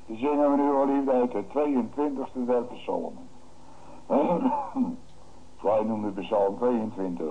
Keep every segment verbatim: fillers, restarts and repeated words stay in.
zingen we nu al liefde uit de tweeëntwintigste der psalmen. Wij noemen de psalm tweeëntwintig.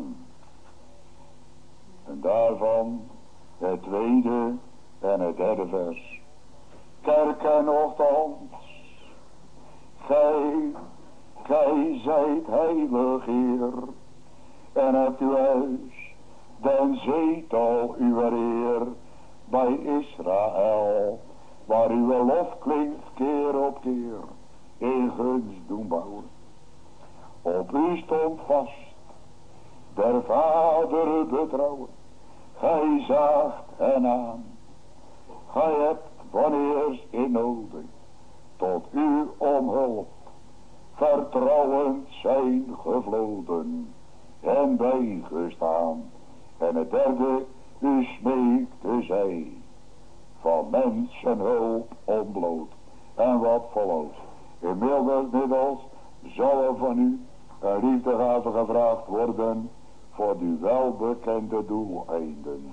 En daarvan het tweede en het derde vers. Kerken nochtans, gij, gij zijt heilig Heer, en hebt uw huis, den zetel uw eer, bij Israël, waar uw lof klinkt keer op keer, in gunst doen bouwen. Op u stond vast, der Vader betrouwen, gij zaagt hen aan. Gij hebt wanneer in noden, tot u om hulp, vertrouwend zijn gevloden en bijgestaan. En het derde, u smeekte zij, van mensen hulp ontbloot. En wat volgt? Inmiddels zal er van u een liefdegave gevraagd worden voor uw welbekende doeleinden.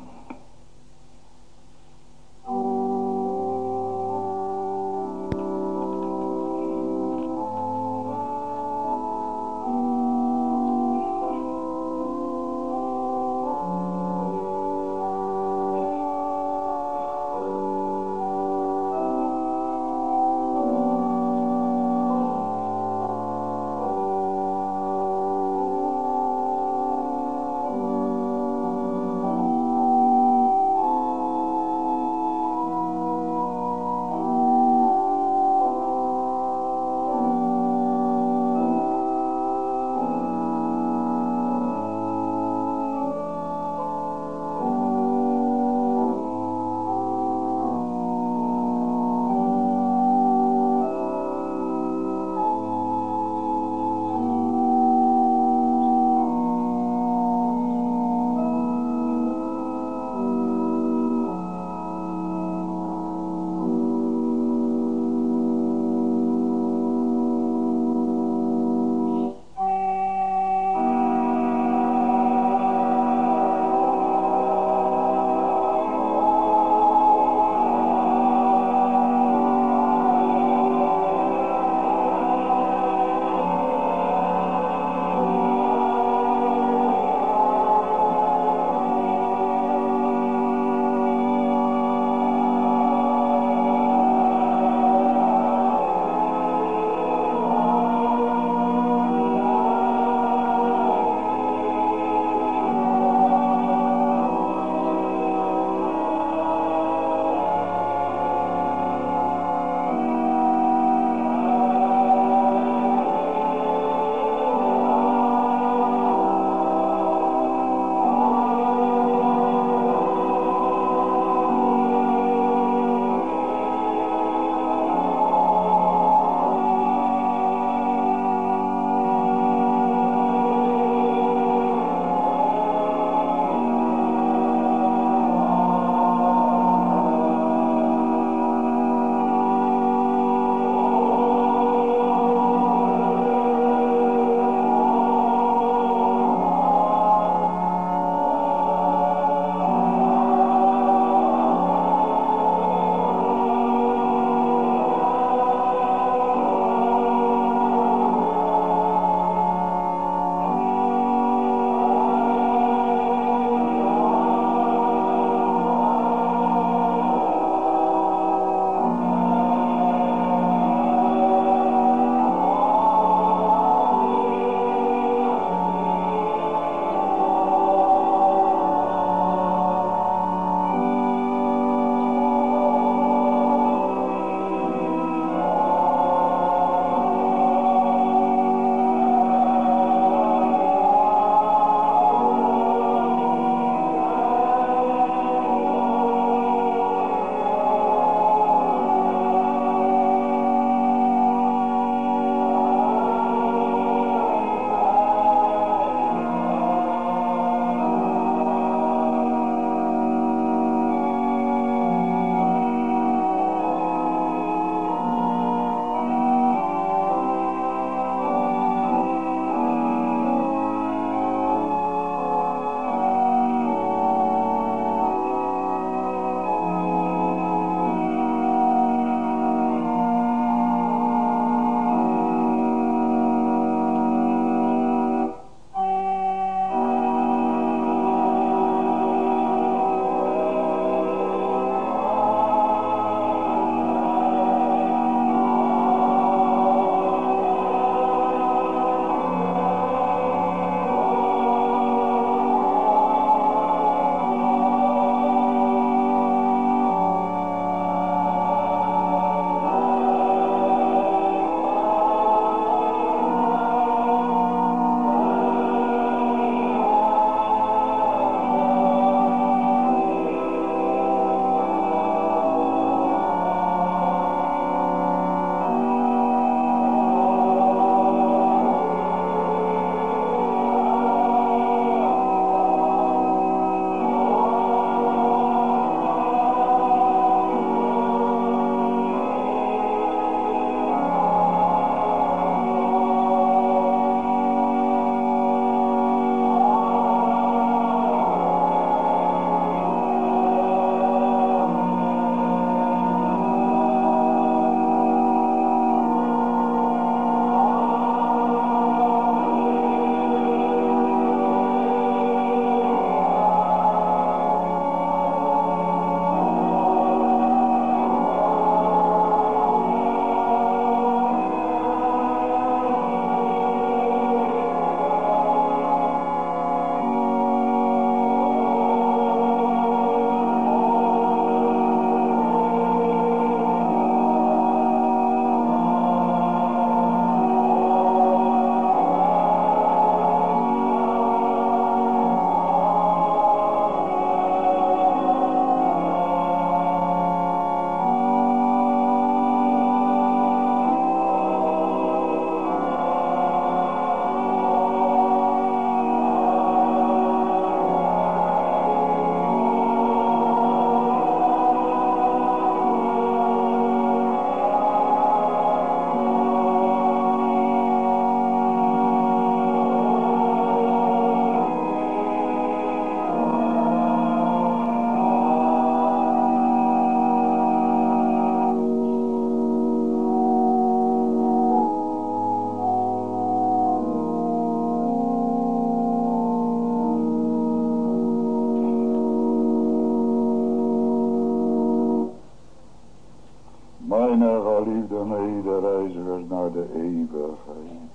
Mijn geliefde medereizigers naar de eeuwigheid.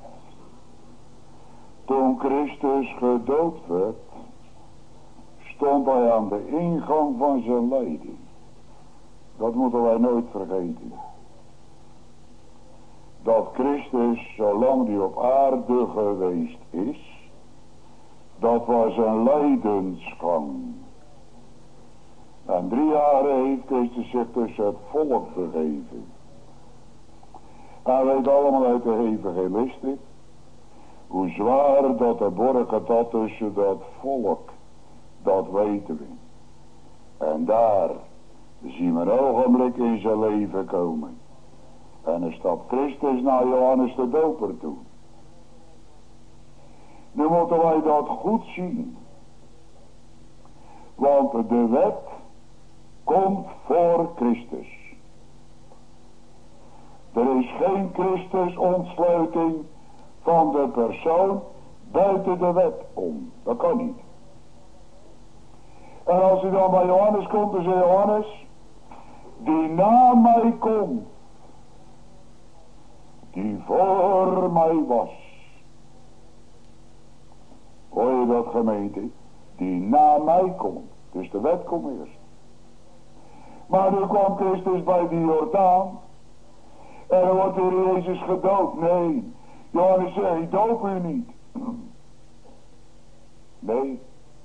Toen Christus gedoopt werd, stond hij aan de ingang van zijn lijden. Dat moeten wij nooit vergeten. Dat Christus, zolang hij op aarde geweest is, dat was een lijdensgang. En drie jaren heeft Christus zich tussen het volk begeven. En weet allemaal uit de evangelisten hoe zwaar dat de borgen dat tussen dat volk, dat weten we. En daar zien we een ogenblik in zijn leven komen. En dan stapt Christus naar Johannes de Doper toe. Nu moeten wij dat goed zien. Want de wet komt voor Christus. Er is geen Christus ontsluiting van de persoon buiten de wet om. Dat kan niet. En als hij dan bij Johannes komt, dan zegt Johannes, die na mij komt, die voor mij was. Hoor je dat, gemeente? Die na mij komt. Dus de wet komt eerst. Maar nu kwam Christus bij die Jordaan. En dan wordt hier Jezus gedoopt. Nee. Johannes zegt, ik doop u niet. Nee.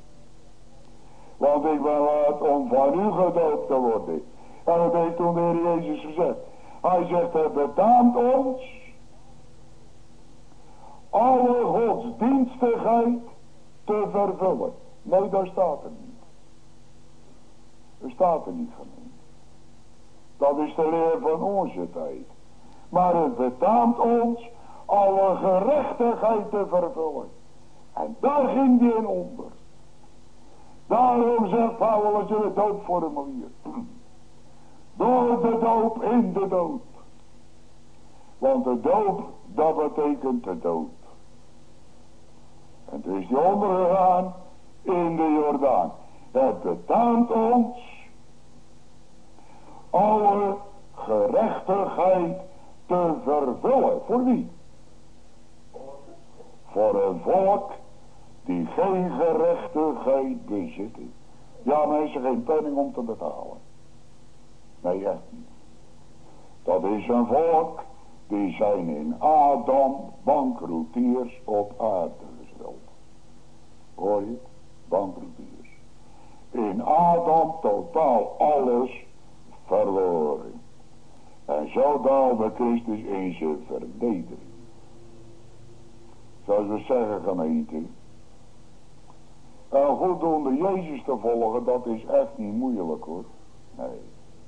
Want ik ben wat om van u gedoopt te worden. En dat heeft toen de Heer Jezus gezegd. Hij zegt, het betaamt ons alle godsdienstigheid te vervullen. Nee, daar staat er niet. Er staat er niet van in. Dat is de leer van onze tijd. Maar het betaamt ons alle gerechtigheid te vervullen. En daar ging die in onder. Daarom zegt Paulus in het doopformulier. Door de doop in de dood. Want de doop, dat betekent de dood. En toen is die ondergegaan in de Jordaan. Het betaamt ons alle gerechtigheid te vervullen. Voor wie? Voor een volk die geen gerechtigheid bezitten. Ja, mensen, geen penning om te betalen. Nee, echt niet. Dat is een volk die zijn in Adam bankroetiers op aarde gesteld. Hoor je? Bankroetiers. In Adam totaal alles verloren. En zo daalde Christus in zijn vernedering. Zoals we zeggen, gemeente. En goeddoende Jezus te volgen, dat is echt niet moeilijk hoor. Nee.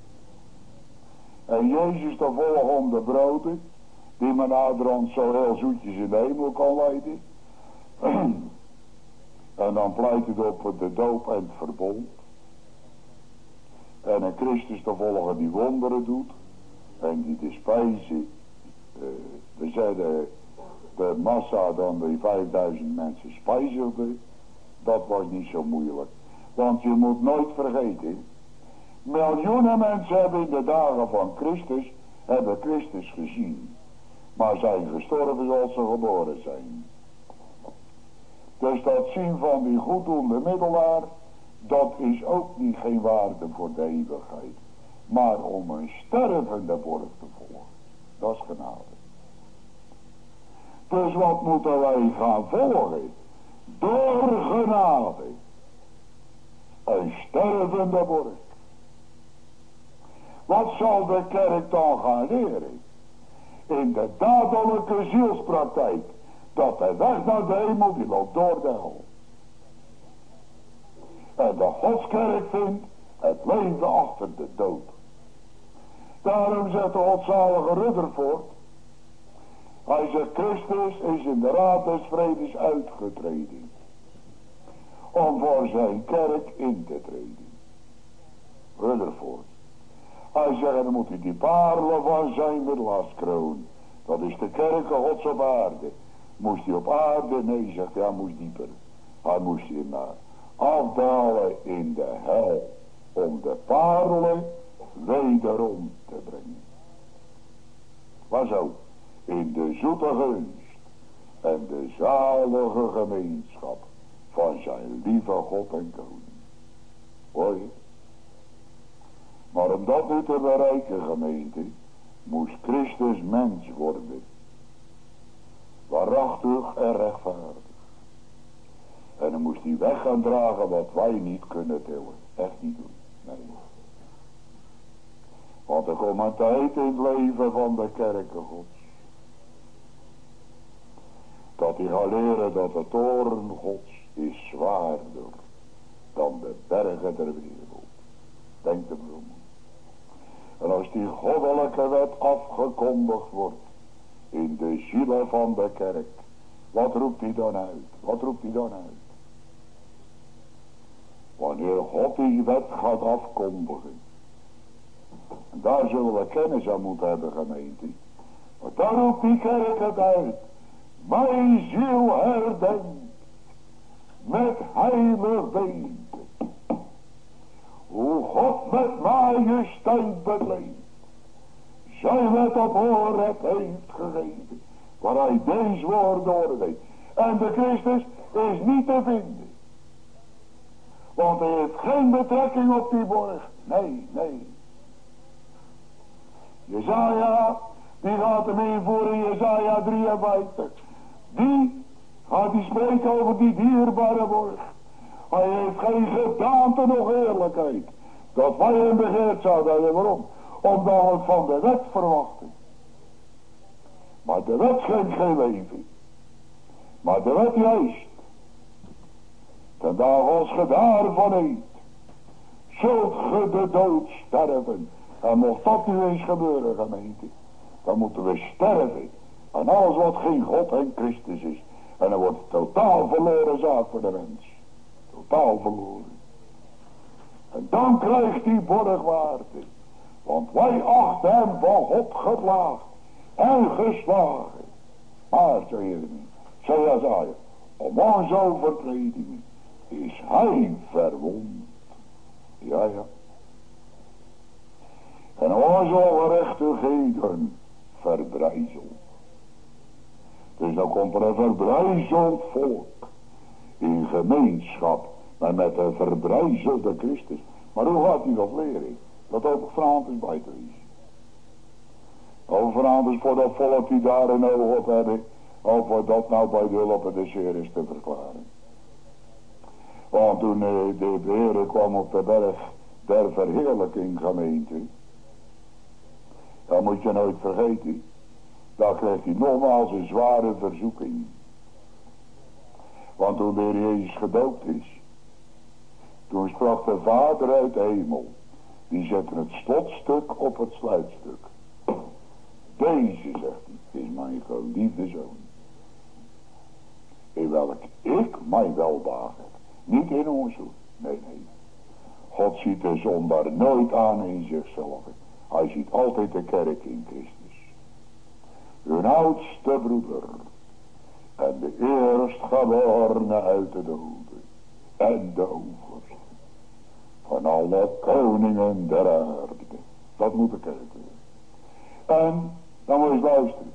En Jezus te volgen om de broden, die men naderhand zo heel zoetjes in de hemel kan leiden. En dan pleit het op de doop en het verbond. En een Christus te volgen die wonderen doet. En die de spijzen, uh, we zeiden de massa dan die vijfduizend mensen spijzelde. Dat was niet zo moeilijk. Want je moet nooit vergeten. Miljoenen mensen hebben in de dagen van Christus, hebben Christus gezien. Maar zijn gestorven zoals ze geboren zijn. Dus dat zien van die goeddoende middelaar, dat is ook niet geen waarde voor de eeuwigheid. Maar om een stervende borg te volgen, dat is genade. Dus wat moeten wij gaan volgen? Door genade. Een stervende borg. Wat zal de kerk dan gaan leren? In de dadelijke zielspraktijk. Dat de weg naar de hemel, die loopt door de hel. En de godskerk vindt het leven achter de dood. Daarom zegt de godzalige Rutherford. Hij zegt, Christus is in de raad des vredes uitgetreden. Om voor zijn kerk in te treden. Rutherford. Hij zegt, dan moet hij die parelen van zijn middelaarskroon. Dat is de kerk gods op aarde. Moest hij op aarde? Nee, zegt hij, hij moest dieper. Hij moest hier naar afdalen in de hel. Om de parelen wederom te brengen. ga zo. In de zoete gunst en de zalige gemeenschap van zijn lieve God en koning. Hoor je? Maar om dat nu te bereiken, gemeente, moest Christus mens worden. Waarachtig en rechtvaardig. En dan moest hij weg gaan dragen wat wij niet kunnen tillen. Echt niet doen. Nee. Want er komt een tijd in het leven van de kerken Gods. Dat hij gaat leren dat de toren Gods is zwaarder dan de bergen der wereld. Denk er maar om. En als die goddelijke wet afgekondigd wordt in de zielen van de kerk, wat roept hij dan uit? Wat roept hij dan uit? Wanneer God die wet gaat afkondigen. En daar zullen we kennis aan moeten hebben, gemeente. Want daar roept die kerk het uit. Mijn ziel herdenkt met heilig weten hoe God met majesteit bekleed zijn wet op oorrecht heeft gegeven, waar hij deze woorden oordeelt. En de Christus is niet te vinden. Want hij heeft geen betrekking op die borg. Nee, nee. Jesaja, die gaat hem invoeren in Jesaja drieënvijftig. Die gaat hij spreken over die dierbare borg. Hij heeft geen gedaante nog eerlijkheid. Dat wij hem begeerd zouden hebben. Waarom? Omdat we het van de wet verwachten. Maar de wet schenkt geen leven. Maar de wet juist. Ten dag als ge daarvan eet, zult ge de dood sterven. En mocht dat nu eens gebeuren, gemeente, dan moeten we sterven aan alles wat geen God en Christus is. En dan wordt het totaal verloren zaak voor de mens. Totaal verloren. En dan krijgt die borgwaarde. Want wij achten hem van God geplaagd en geslagen. Maar, zei Jeremie, zei Jesaja, om onze overtredingen is hij verwond. Ja, ja. En onze ongerechtigheden verbrijzeld. Dus dan komt er een verbrijzeld volk in gemeenschap, maar met een verbrijzelde Christus. Maar hoe gaat hij dat leren? Dat ook vanavond is bij te wezen. Of vanavond is voor dat volk die daar een oog op hebben, of voor dat nou bij de hulp en de zeer is te verklaren. Want toen uh, de Heer kwam op de berg der verheerlijking, gemeente, dan moet je nooit vergeten, dan krijgt hij nogmaals een zware verzoeking. Want toen de Heer Jezus gedoopt is, toen sprak de Vader uit de hemel, die zette het slotstuk op het sluitstuk. Deze, zegt hij, is mijn geliefde zoon, in welk ik mij welbehaag heb. Niet in ons hoed. Nee, nee. God ziet de zondaar nooit aan in zichzelf. Hij ziet altijd de kerk in Christus. Hun oudste broeder. En de eerstgeborene uit de doden. En de overste. Van alle koningen der aarde. Dat moet de kerk doen. En, dan moet je eens luisteren.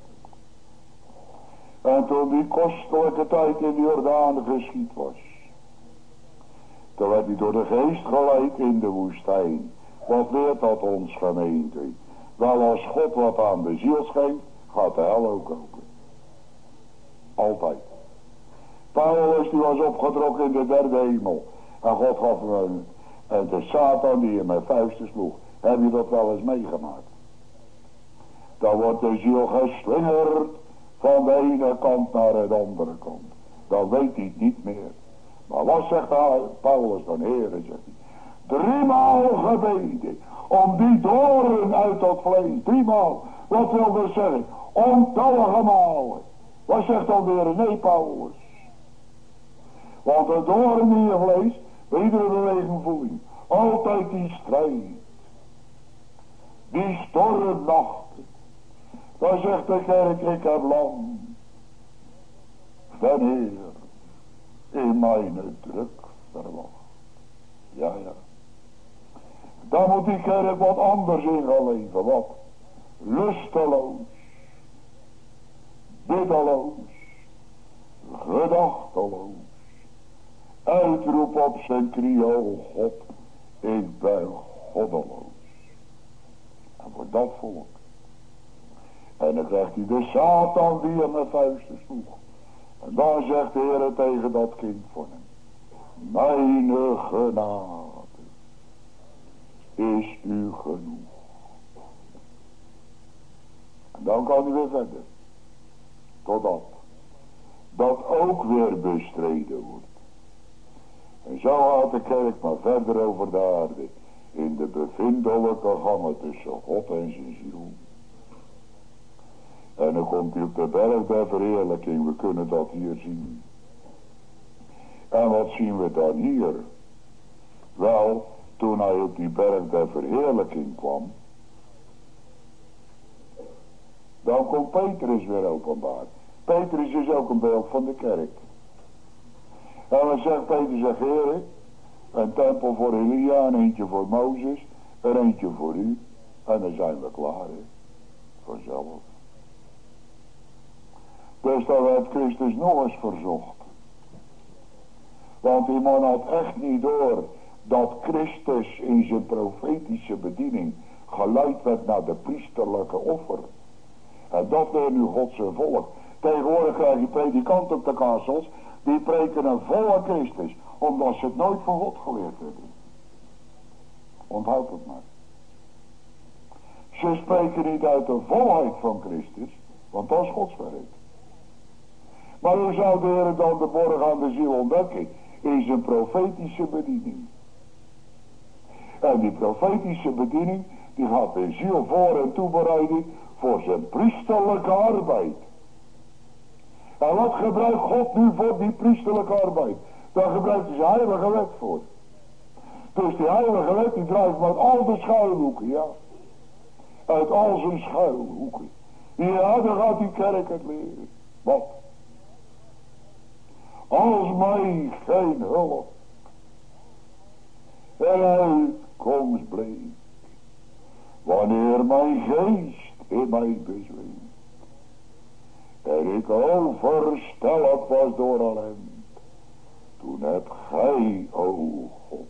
En toen die kostelijke tijd in de Jordaan geschied was. Toen werd hij door de geest geleid in de woestijn. Wat leert dat ons, gemeente? Wel, als God wat aan de ziel schenkt, gaat de hel ook open. Altijd. Paulus die was opgetrokken in de derde hemel. En God gaf hem een. En de Satan die hem met vuisten sloeg. Heb je dat wel eens meegemaakt? Dan wordt de ziel geslingerd van de ene kant naar de andere kant. Dan weet hij het niet meer. Maar wat zegt Paulus dan, Heere, zegt hij. Driemaal gebeden om die doorn uit dat vlees. Driemaal. Wat wil dat zeggen? Ontallige malen. Wat zegt dan de Heere? Nee, Paulus. Want de doorn in je vlees, bij iedere beweging voel je. Altijd die strijd. Die stormnachten. Dan zegt de kerk, ik heb lang. Den Heer in mijn druk verwacht. Ja, ja. Dan moet die kerk wat anders in gaan leven. Wat? Lusteloos. biddeloos, gedachteloos, uitroep op zijn knieën, o God, ik ben goddeloos. En voor dat volk. En dan krijgt hij de Satan die hem met vuisten sloeg. En dan zegt de Heer tegen dat kind van hem, mijn genade is u genoeg. En dan kan hij weer verder. Totdat dat ook weer bestreden wordt. En zo gaat de kerk maar verder over de aarde. In de bevindelijke gangen tussen God en zijn ziel. En dan komt hij op de berg der verheerlijking. We kunnen dat hier zien. En wat zien we dan hier? Wel, toen hij op die berg der verheerlijking kwam. Dan komt Petrus weer openbaar. Petrus is ook een beeld van de kerk. En dan zegt Petrus, zegt Heer, een tempel voor Elia, een eentje voor Mozes, een eentje voor u. En dan zijn we klaar, he. Vanzelf. Dus dan werd Christus nog eens verzocht. Want die man had echt niet door dat Christus in zijn profetische bediening geleid werd naar de priesterlijke offer. En dat deed nu God zijn volk. Tegenwoordig krijg je predikant op de kastels, die preken een volle Christus, omdat ze het nooit van God geleerd hebben. Onthoud het maar. Ze spreken niet uit de volheid van Christus, want dat is Gods werk. Maar hoe zou de Heer dan de borg aan de ziel ontdekken? In zijn profetische bediening. En die profetische bediening, die gaat de ziel voor en toebereiden voor zijn priesterlijke arbeid. En wat gebruikt God nu voor die priesterlijke arbeid? Daar gebruikt hij zijn heilige wet voor. Dus die heilige wet die drijft met al de schuilhoeken, ja. Uit al zijn schuilhoeken. Ja, dan gaat die kerk het leren. Wat? Als mij geen hulp en uitkomst bleek, wanneer mijn geest in mij bezweek, en ik overstelpt was door ellende, toen hebt gij, o God,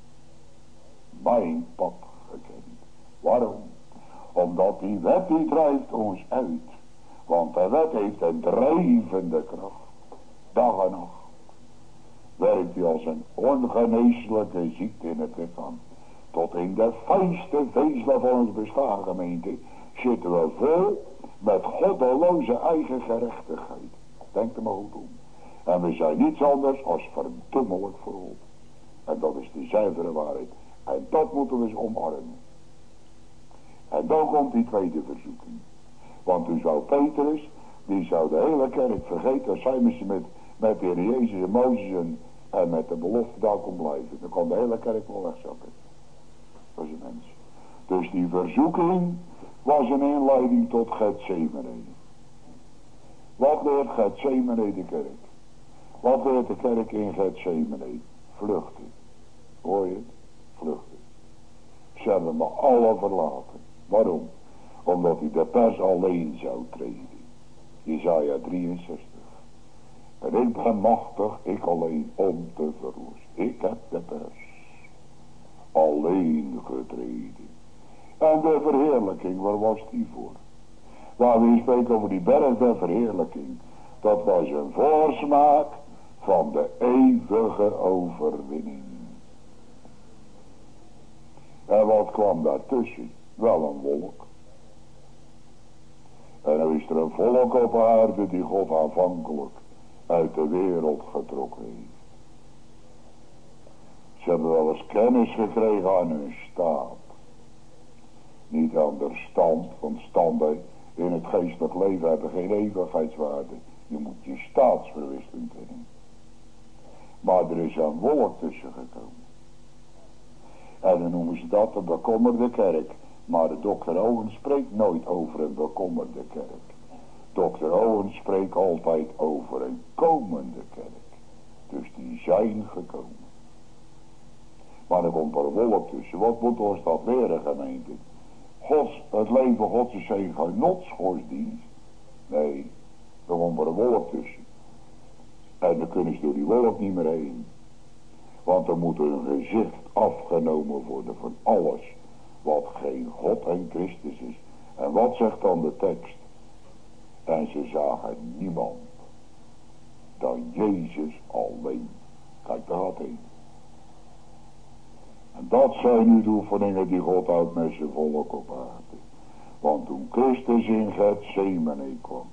mijn pad gekend. Waarom? Omdat die wet die drijft ons uit. Want de wet heeft een drijvende kracht. Dag en nacht. Werkt hij als een ongeneeslijke ziekte in het lichaam. Tot in de fijnste vezelen van ons bestaan, gemeente, zitten we vol met goddeloze eigen gerechtigheid. Denk er maar goed om. En we zijn niets anders als verdommelijk verrot. En dat is de zuivere waarheid. En dat moeten we eens omarmen. En dan komt die tweede verzoeking. Want toen zou Petrus, die zou de hele kerk vergeten, als zij met, met de Heer Jezus en Mozes en, en met de belofte daar kon blijven. Dan kon de hele kerk wel wegzakken. Dat is een mens. Dus die verzoeking was een inleiding tot Getsemane. Wat leert Getsemane de kerk? Wat leert de kerk in Getsemane? Vluchten. Hoor je het? Vluchten. Ze hebben me alle verlaten. Waarom? Omdat hij de pers alleen zou treden. Jesaja drieënzestig. En ik ben machtig, ik alleen, om te verlossen. Ik heb de pers alleen getreden. En de verheerlijking, waar was die voor? Waar we spreken over die berg der verheerlijking. Dat was een voorsmaak van de eeuwige overwinning. En wat kwam daartussen? Wel een wolk. En dan is er een volk op aarde die God aanvankelijk uit de wereld getrokken heeft. Ze hebben wel eens kennis gekregen aan hun staat. Niet aan de stand, want standen in het geestelijk leven hebben geen eeuwigheidswaarde. Je moet je staatsverwisseling kennen. Maar er is een wolk tussen gekomen. En dan noemen ze dat de bekommerde kerk. Maar de dokter Owen spreekt nooit over een bekommerde kerk. dokter Owen spreekt altijd over een komende kerk. Dus die zijn gekomen. Maar er komt er een wolk tussen. Wat moet ons dat leren, gemeente? Gods, het leven Gods is geen genotsgodsdienst. Nee, Dan komt er een wolk tussen. En dan kunnen ze door die wolk niet meer heen. Want er moet een gezicht afgenomen worden van alles wat geen God en Christus is. En wat zegt dan de tekst? En ze zagen niemand dan Jezus alleen. Kijk, daar gaat heen. En dat zijn nu de oefeningen die God houdt met zijn volk op aarde. Want toen Christus in Gethsemane kwam,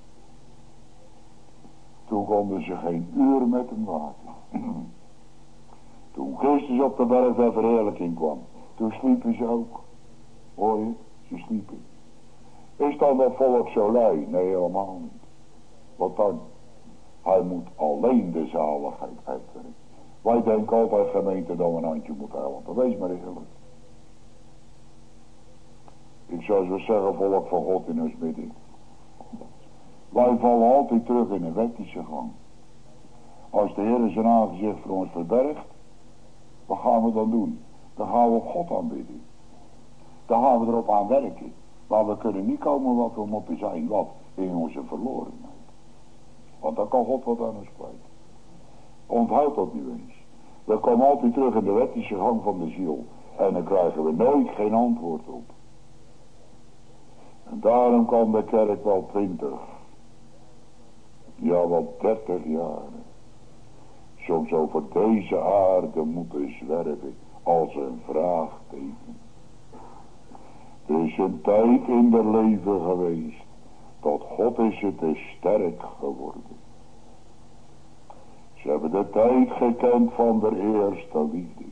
toen konden ze geen uur met hem waken. Toen Christus op de berg der verheerlijking kwam, toen sliepen ze ook. Hoor je? Ze sliepen. Is dan dat volk zo lui? Nee, helemaal niet. Wat dan? Hij moet alleen de zaligheid uitwerken. Wij denken altijd, gemeente, dat we een handje moeten helpen. Wees maar eerlijk. Ik zou zo zeggen, volk van God in ons midden. Wij vallen altijd terug in een wettische gang. Als de Heer zijn aangezicht voor ons verbergt, wat gaan we dan doen? Dan gaan we God aanbidden. Dan gaan we erop aan werken. Maar we kunnen niet komen wat we moeten zijn, wat in onze verlorenheid. Want dan kan God wat aan ons kwijt. Onthoud dat nu eens. We komen altijd terug in de wettische gang van de ziel. En dan krijgen we nooit geen antwoord op. En daarom kan de kerk wel twintig. Ja, wel dertig jaar. Soms over deze aarde moeten zwerven als een vraagteken. Er is een tijd in het leven geweest. Tot God is het te sterk geworden. Ze hebben de tijd gekend van de eerste liefde.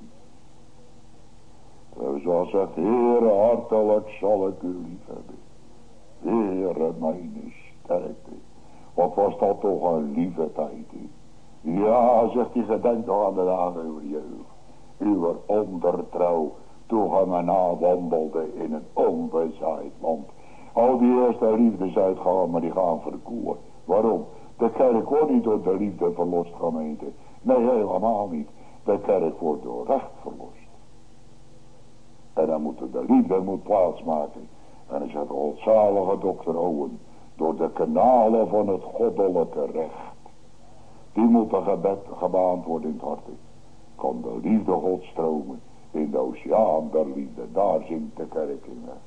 Zoals zegt, Heere, hartelijk zal ik u lief hebben. Heere, mijn sterkte. Wat was dat toch een lieve tijd. He? Ja, zegt hij, gedenk nog aan de dagen uw jeugd. Uw ondertrouw, toen gij mij nawandelde in een onbezaaid land. Al die eerste liefdes uitgaan, maar die gaan verkoelen. Waarom? De kerk wordt niet door de liefde verlost, gemeente. Nee, helemaal niet. De kerk wordt door recht verlost. En dan moet de liefde moet plaatsmaken. En dan zegt de godzalige dokter Owen, door de kanalen van het goddelijke recht. Die moeten gebed, gebaand worden in het hart. Kan de liefde God stromen in de oceaan der liefde. Daar zingt de kerk in weg.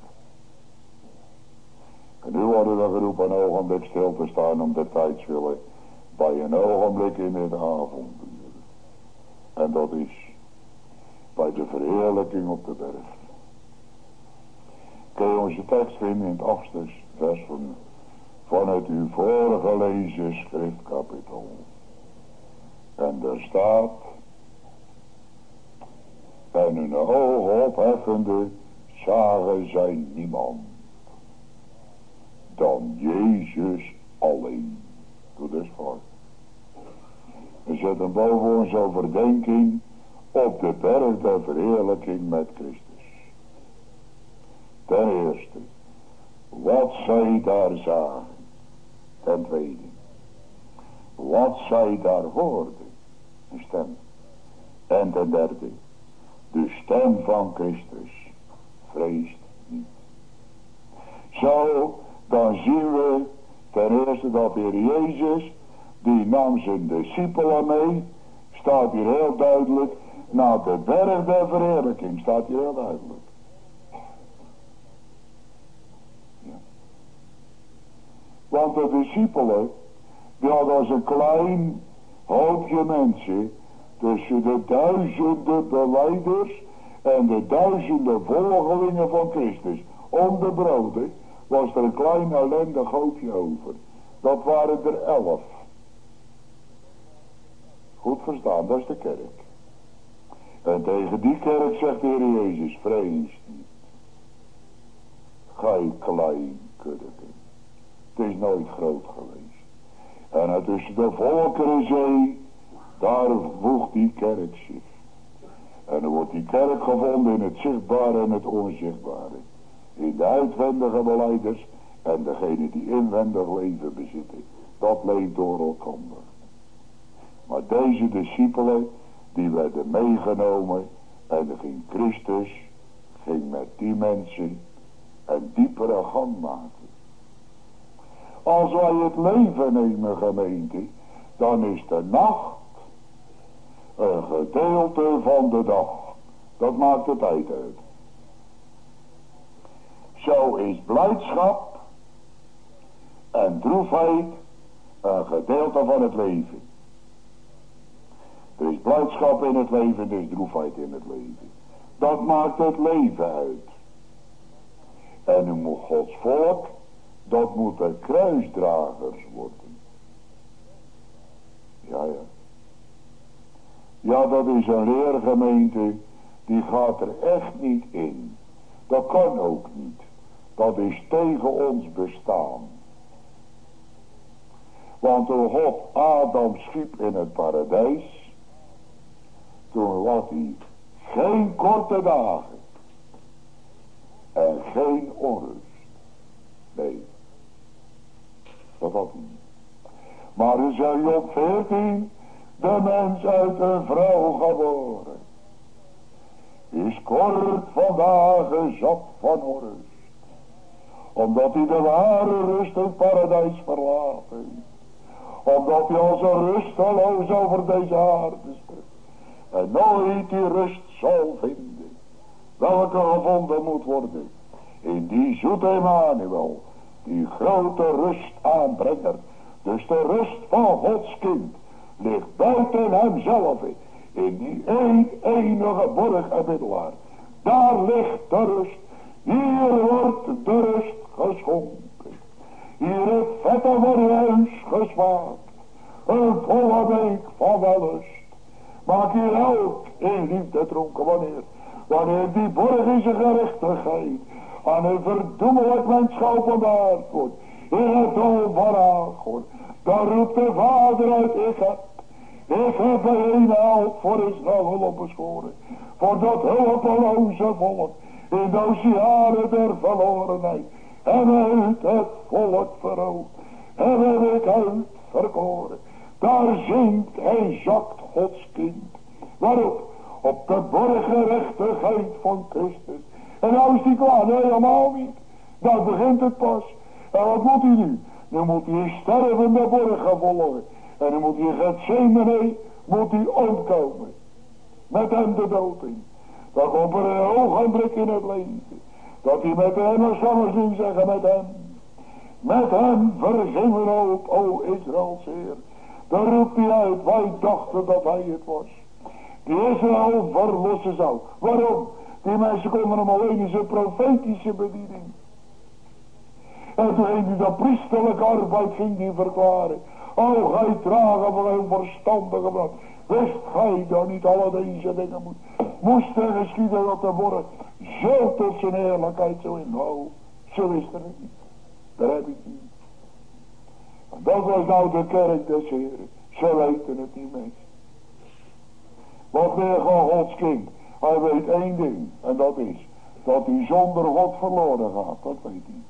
En nu worden we geroepen een ogenblik stil te staan om de tijdswille bij een ogenblik in het avonduur. En dat is bij de verheerlijking op de berg. Kun je onze tekst vinden in het achtste vers van, van het u voorgelezen schriftkapitel. En daar staat, en hun oog opheffende zagen zij niemand dan Jezus alleen. Doe dus voor. We zetten boven onze overdenking op de berg der verheerlijking met Christus. Ten eerste, wat zij daar zagen. Ten tweede, wat zij daar hoorden. Een stem. En ten derde, de stem van Christus. Vreest niet. Zo, dan zien we ten eerste dat de Heer Jezus, die nam zijn discipelen mee, staat hier heel duidelijk, naar de berg der verheerlijking, staat hier heel duidelijk. Ja. Want de discipelen, die hadden als een klein hoopje mensen, tussen de duizenden belijders en de duizenden volgelingen van Christus, om de broden, was er een klein ellendig hoopje over. Dat waren er elf. Goed verstaan, dat is de kerk. En tegen die kerk zegt de Heer Jezus, vrees niet. Gij klein kuddeke. Het is nooit groot geweest. En tussen de volkerenzee, daar voegt die kerk zich. En dan wordt die kerk gevonden in het zichtbare en het onzichtbare. In de uitwendige belijders en degene die inwendig leven bezitten. Dat leeft door elkaar. Maar deze discipelen, die werden meegenomen en er ging Christus, ging met die mensen een diepere gang maken. Als wij het leven nemen, gemeente, dan is de nacht een gedeelte van de dag. Dat maakt de tijd uit. Zo is blijdschap en droefheid een gedeelte van het leven. Er is blijdschap in het leven, er is droefheid in het leven. Dat maakt het leven uit. En nu moet Gods volk, dat moeten kruisdragers worden. Ja, ja. Ja, dat is een leergemeente, die gaat er echt niet in. Dat kan ook niet. Dat is tegen ons bestaan. Want toen God Adam schiep in het paradijs, toen had hij geen korte dagen en geen onrust. Nee, dat had hij niet. Maar er zei Job veertien, de mens uit een vrouw geboren is kort vandaag zat van onrust, omdat hij de ware rust in het paradijs verlaten, omdat hij als een rusteloos over deze aarde spreekt en nooit die rust zal vinden, welke gevonden moet worden in die zoete Emmanuel, die grote rust aanbrenger. Dus de rust van Gods kind ligt buiten hemzelf, in die een enige borg en middelaar. Daar ligt de rust. Hier wordt de rust geschonken. Hier het vette van uw huis gesmaakt. Een volle week van wellust. Maak hier elk in liefde dronken. Wanneer? Wanneer die borg in zijn gerechtigheid aan een verdoemelijk mens geopenbaard wordt. In het dol van Agor. Dan roept de Vader uit, ik heb. Ik heb de ene help voor Israël hulp beschoren. Voor dat hulpeloze volk. In de oceanen der verlorenheid. En uit het volk verhoogd. En heb ik uit verkoren. Daar zingt en zakt Gods kind. Waarop? Op de borgerrechtigheid van Christus. En nou is die klaar. Nee, helemaal niet. Dan begint het pas. En wat moet hij nu? Nu moet hij stervende borgen volgen. En dan moet hij Gethsemane, moet hij omkomen. Met hem de dood in. Dan komt er een ogenblik in het leven. Dat hij met hem, als anders niet zeggen, met hem. Met hem vergingen we op, o Israëls Heer. Dan roept hij uit, wij dachten dat hij het was. Die Israël verlossen zou. Waarom? Die mensen konden hem alleen in zijn profetische bediening. En toen ging hij dat priesterlijke arbeid ging die verklaren. O, gij dragen van een verstandige man. Wist gij dan niet alle deze dingen moet. Moest er geschieden dat de borg zo tot zijn heerlijkheid zo in. Oh, zo is er niet. Daar heb ik niet. En dat was nou de kerk des Heren. Ze weten het niet meer. Wat meer van Gods kind. Hij weet één ding. En dat is. Dat hij zonder God verloren gaat. Dat weet hij.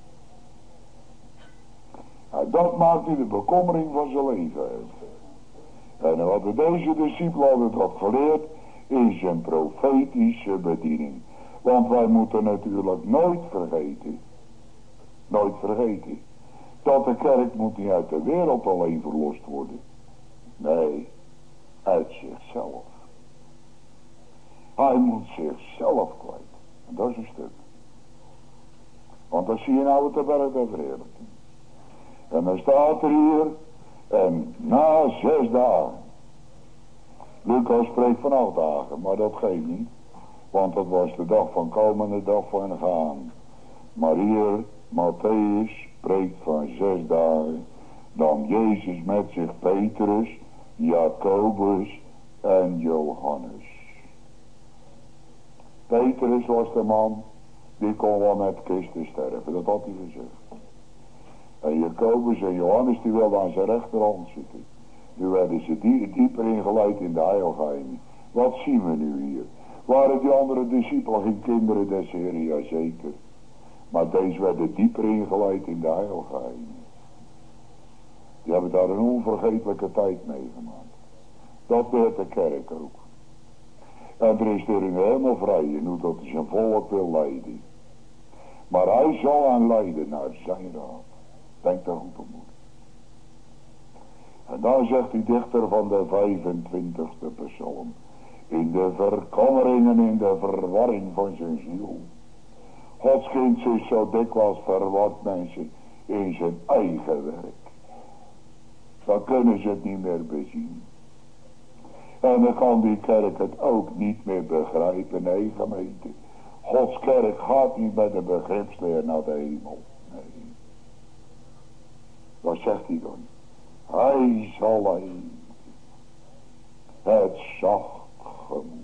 En dat maakt hij de bekommering van zijn leven uit. En wat we deze discipelen hadden dat geleerd, is een profetische bediening. Want wij moeten natuurlijk nooit vergeten, nooit vergeten, dat de kerk moet niet uit de wereld alleen verlost worden. Nee, uit zichzelf. Hij moet zichzelf kwijt. En dat is een stuk. Want dan zie je nou wat de berg der verheerlijking. En dan staat er hier, en na zes dagen. Lucas spreekt van acht dagen, maar dat geeft niet. Want dat was de dag van komen en de dag van gaan. Maar hier, Matthäus spreekt van zes dagen. Dan Jezus met zich Petrus, Jacobus en Johannes. Petrus was de man, die kon wel met Christus sterven, dat had hij gezegd. En Jacobus en Johannes die wilden aan zijn rechterhand zitten. Nu werden ze die, dieper ingeleid in de heilgeheimen. Wat zien we nu hier? Waren die andere discipelen geen kinderen des Heren? Jazeker. Maar deze werden dieper ingeleid in de heilgeheimen. Die hebben daar een onvergetelijke tijd meegemaakt. Dat werd de kerk ook. En er is er een helemaal vrij in hoe dat hij zijn volk wil leiden. Maar hij zal aan leiden naar zijn raad. Denk daar goed op, moeder. En dan zegt die dichter van de vijfentwintigste psalm. In de verkommering en in de verwarring van zijn ziel. Gods kind is zo dikwijls verward, mensen, in zijn eigen werk. Dan kunnen ze het niet meer bezien. En dan kan die kerk het ook niet meer begrijpen, nee gemeente. Gods kerk gaat niet met de begripsleer naar de hemel. Nee. Wat zegt hij dan? Hij zal leiden het zacht gemoed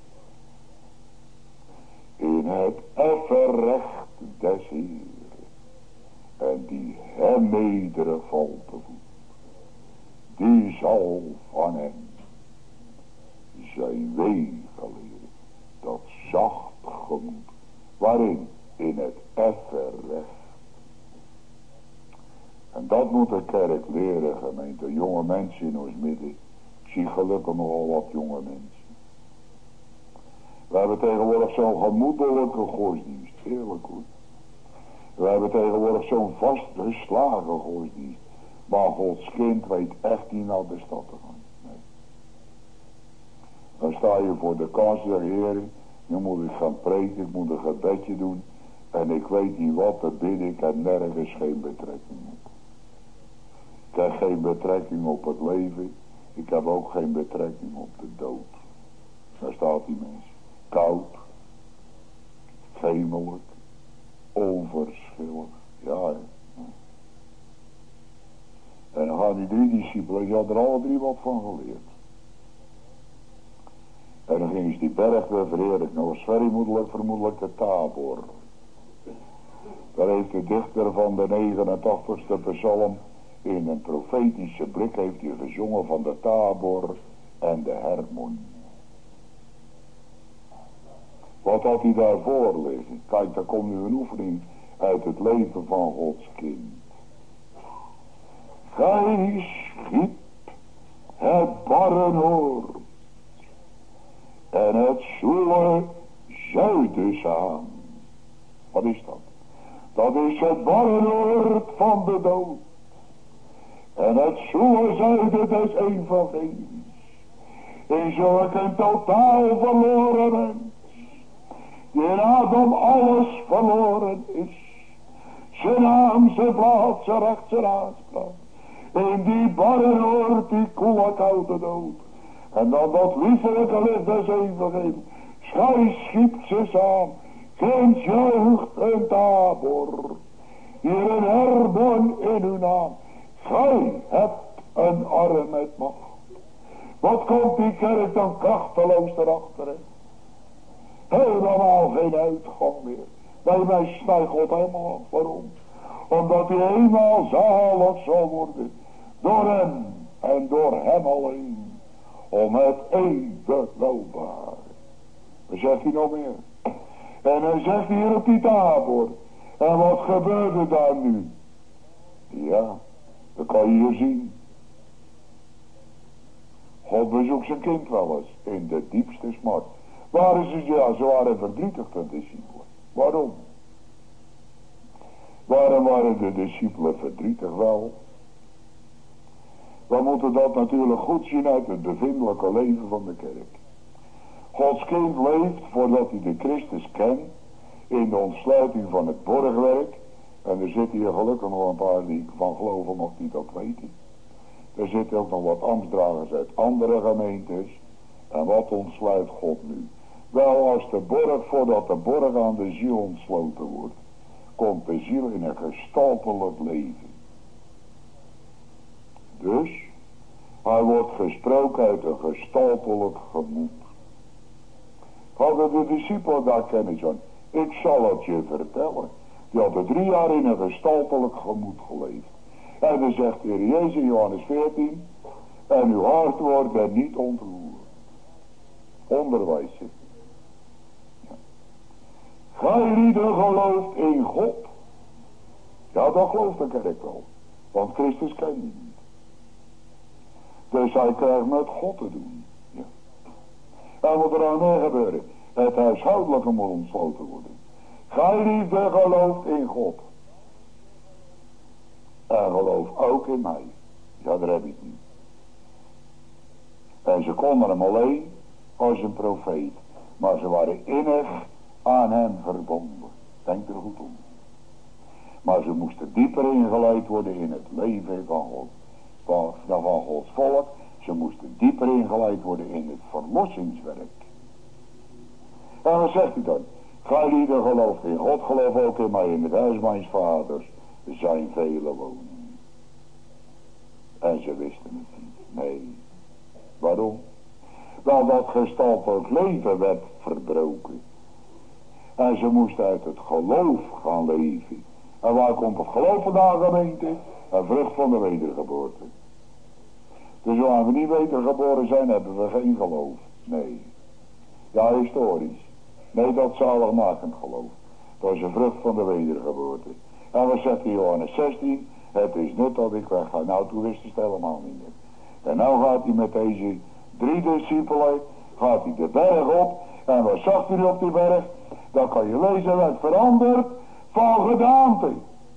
in het effen recht des Heeren en die hem nederig valt te voet, die zal van hem zijn wegen leren, dat zacht gemoed, waarin? In het effen recht. En dat moet de kerk leren, gemeente. Jonge mensen in ons midden. Ik zie gelukkig nogal wat jonge mensen. We hebben tegenwoordig zo'n gemoedelijke godsdienst. Heerlijk hoor. We hebben tegenwoordig zo'n vastgeslagen godsdienst. Maar Gods kind weet echt niet naar de stad te gaan. Nee. Dan sta je voor de kanselier, Heer. Nu moet ik gaan preken, ik moet een gebedje doen. En ik weet niet wat, dan bid ik en nergens geen betrekking op. Ik heb geen betrekking op het leven. Ik heb ook geen betrekking op de dood. Daar staat die mens. Koud. Gemelijk. Onverschillig. Ja, hè. En dan gaan die drie discipelen, die hadden er alle drie wat van geleerd. En dan gingen ze die berg weer verheerlijk. Nou was vermoedelijk, vermoedelijk de Tabor. Daar heeft de dichter van de negenentachtigste psalm in een profetische blik heeft hij gezongen van de Tabor en de Hermon. Wat had hij daarvoor liggen? Kijk, daar komt nu een oefening uit het leven van Gods kind. Gij schiep het barrenoord en het zoele zuiden aan. Wat is dat? Dat is het barrenoord van de dood. En het zoele zuiden des evangelies. In zulk een totaal verloren mens. Die in Adam alles verloren is. Zijn naam, zijn plaats, zijn recht, zijn aanspraak. In die barrenoord, die koele koude dood. En dan dat liefelijke licht des evangelie. Gij schiept ze samen. Geen jeugd een Tabor. Hier een Hermon in uw naam. Gij hebt een arm met macht. Wat komt die kerk dan krachteloos erachter? Helemaal geen uitgang meer. Bij mij snijdt God helemaal af. Waarom? Omdat hij eenmaal zalig zal worden. Door hem en door hem alleen. Om het eeuwig loopbaar. Wat zegt hij nog meer? En hij zegt hier op die Tabor. En wat gebeurde daar nu? Ja, dat kan je hier zien. God bezoekt zijn kind wel eens in de diepste smart. Waren ze, ja, ze waren verdrietig, de discipelen. Waarom? Waarom waren de discipelen verdrietig? Wel, we moeten dat natuurlijk goed zien uit het bevindelijke leven van de kerk. Gods kind leeft voordat hij de Christus kent in de ontsluiting van het borgwerk. En er zitten hier gelukkig nog een paar die van geloven nog niet dat weten. Er zitten ook nog wat ambtsdragers uit andere gemeentes. En wat ontsluit God nu? Wel, als de borg, voordat de borg aan de ziel ontsloten wordt, komt de ziel in een gestaltelijk leven. Dus, hij wordt gesproken uit een gestaltelijk gemoed. Hadden de discipelen daar kennis van? Ik zal het je vertellen. Die hadden drie jaar in een gestaltelijk gemoed geleefd. En dan zegt de Heer Jezus in Johannes veertien, en uw hart wordt er niet ontroerd. Onderwijs zit. Ja. Gij lieden gelooft in God. Ja, dat gelooft de kerk wel. Want Christus kent die niet. Dus hij krijgt met God te doen. Ja. En wat er aan mee gebeuren? Het huishoudelijke moet ontsloten worden. Gij lieden gelooft in God. En geloof ook in mij. Ja, daar heb ik het niet. En ze konden hem alleen als een profeet. Maar ze waren innig aan hem verbonden. Denk er goed om. Maar ze moesten dieper ingeleid worden in het leven van God. Van, van Gods volk. Ze moesten dieper ingeleid worden in het verlossingswerk. En wat zegt hij dan? Gij die er gelooft in God, geloof ook in mij. In het huis mijns vaders zijn vele woningen. En ze wisten het niet. Nee. Waarom? Wel, dat gestaltelijk leven werd verbroken. En ze moesten uit het geloof gaan leven. En waar komt het geloof vandaan, gemeente? Een vrucht van de wedergeboorte. Dus zolang we niet wedergeboren zijn, hebben we geen geloof. Nee. Ja, historisch. Nee, dat zaligmakend geloof. Dat is een vrucht van de wedergeboorte. En wat zegt in Johannes zestien? Het is nut dat ik wegga. Nou, toen wist hij het helemaal niet meer. En nou gaat hij met deze drie discipelen, gaat hij de berg op. En wat zag hij op die berg? Dan kan je lezen, werd veranderd van gedaante.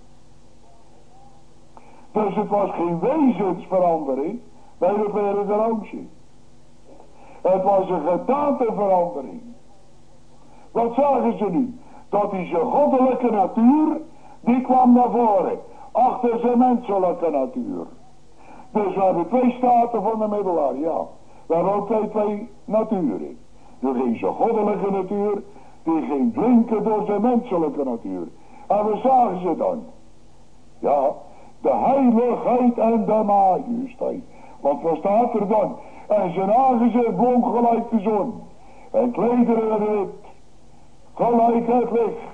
Dus het was geen wezensverandering. Nee, dat waren de roosje. Het was een gedaanteverandering. Wat zagen ze nu? Dat die zijn goddelijke natuur, die kwam naar voren. Achter zijn menselijke natuur. Dus we hebben twee staten van de middelaar, ja. We hebben ook twee, twee naturen. Er ging zijn goddelijke natuur, die ging blinken door zijn menselijke natuur. En wat zagen ze dan? Ja, de heiligheid en de majesteit. Want wat staat er dan? En zijn aangezicht blonk gelijk de zon. En klederen wit. Gelijk het licht.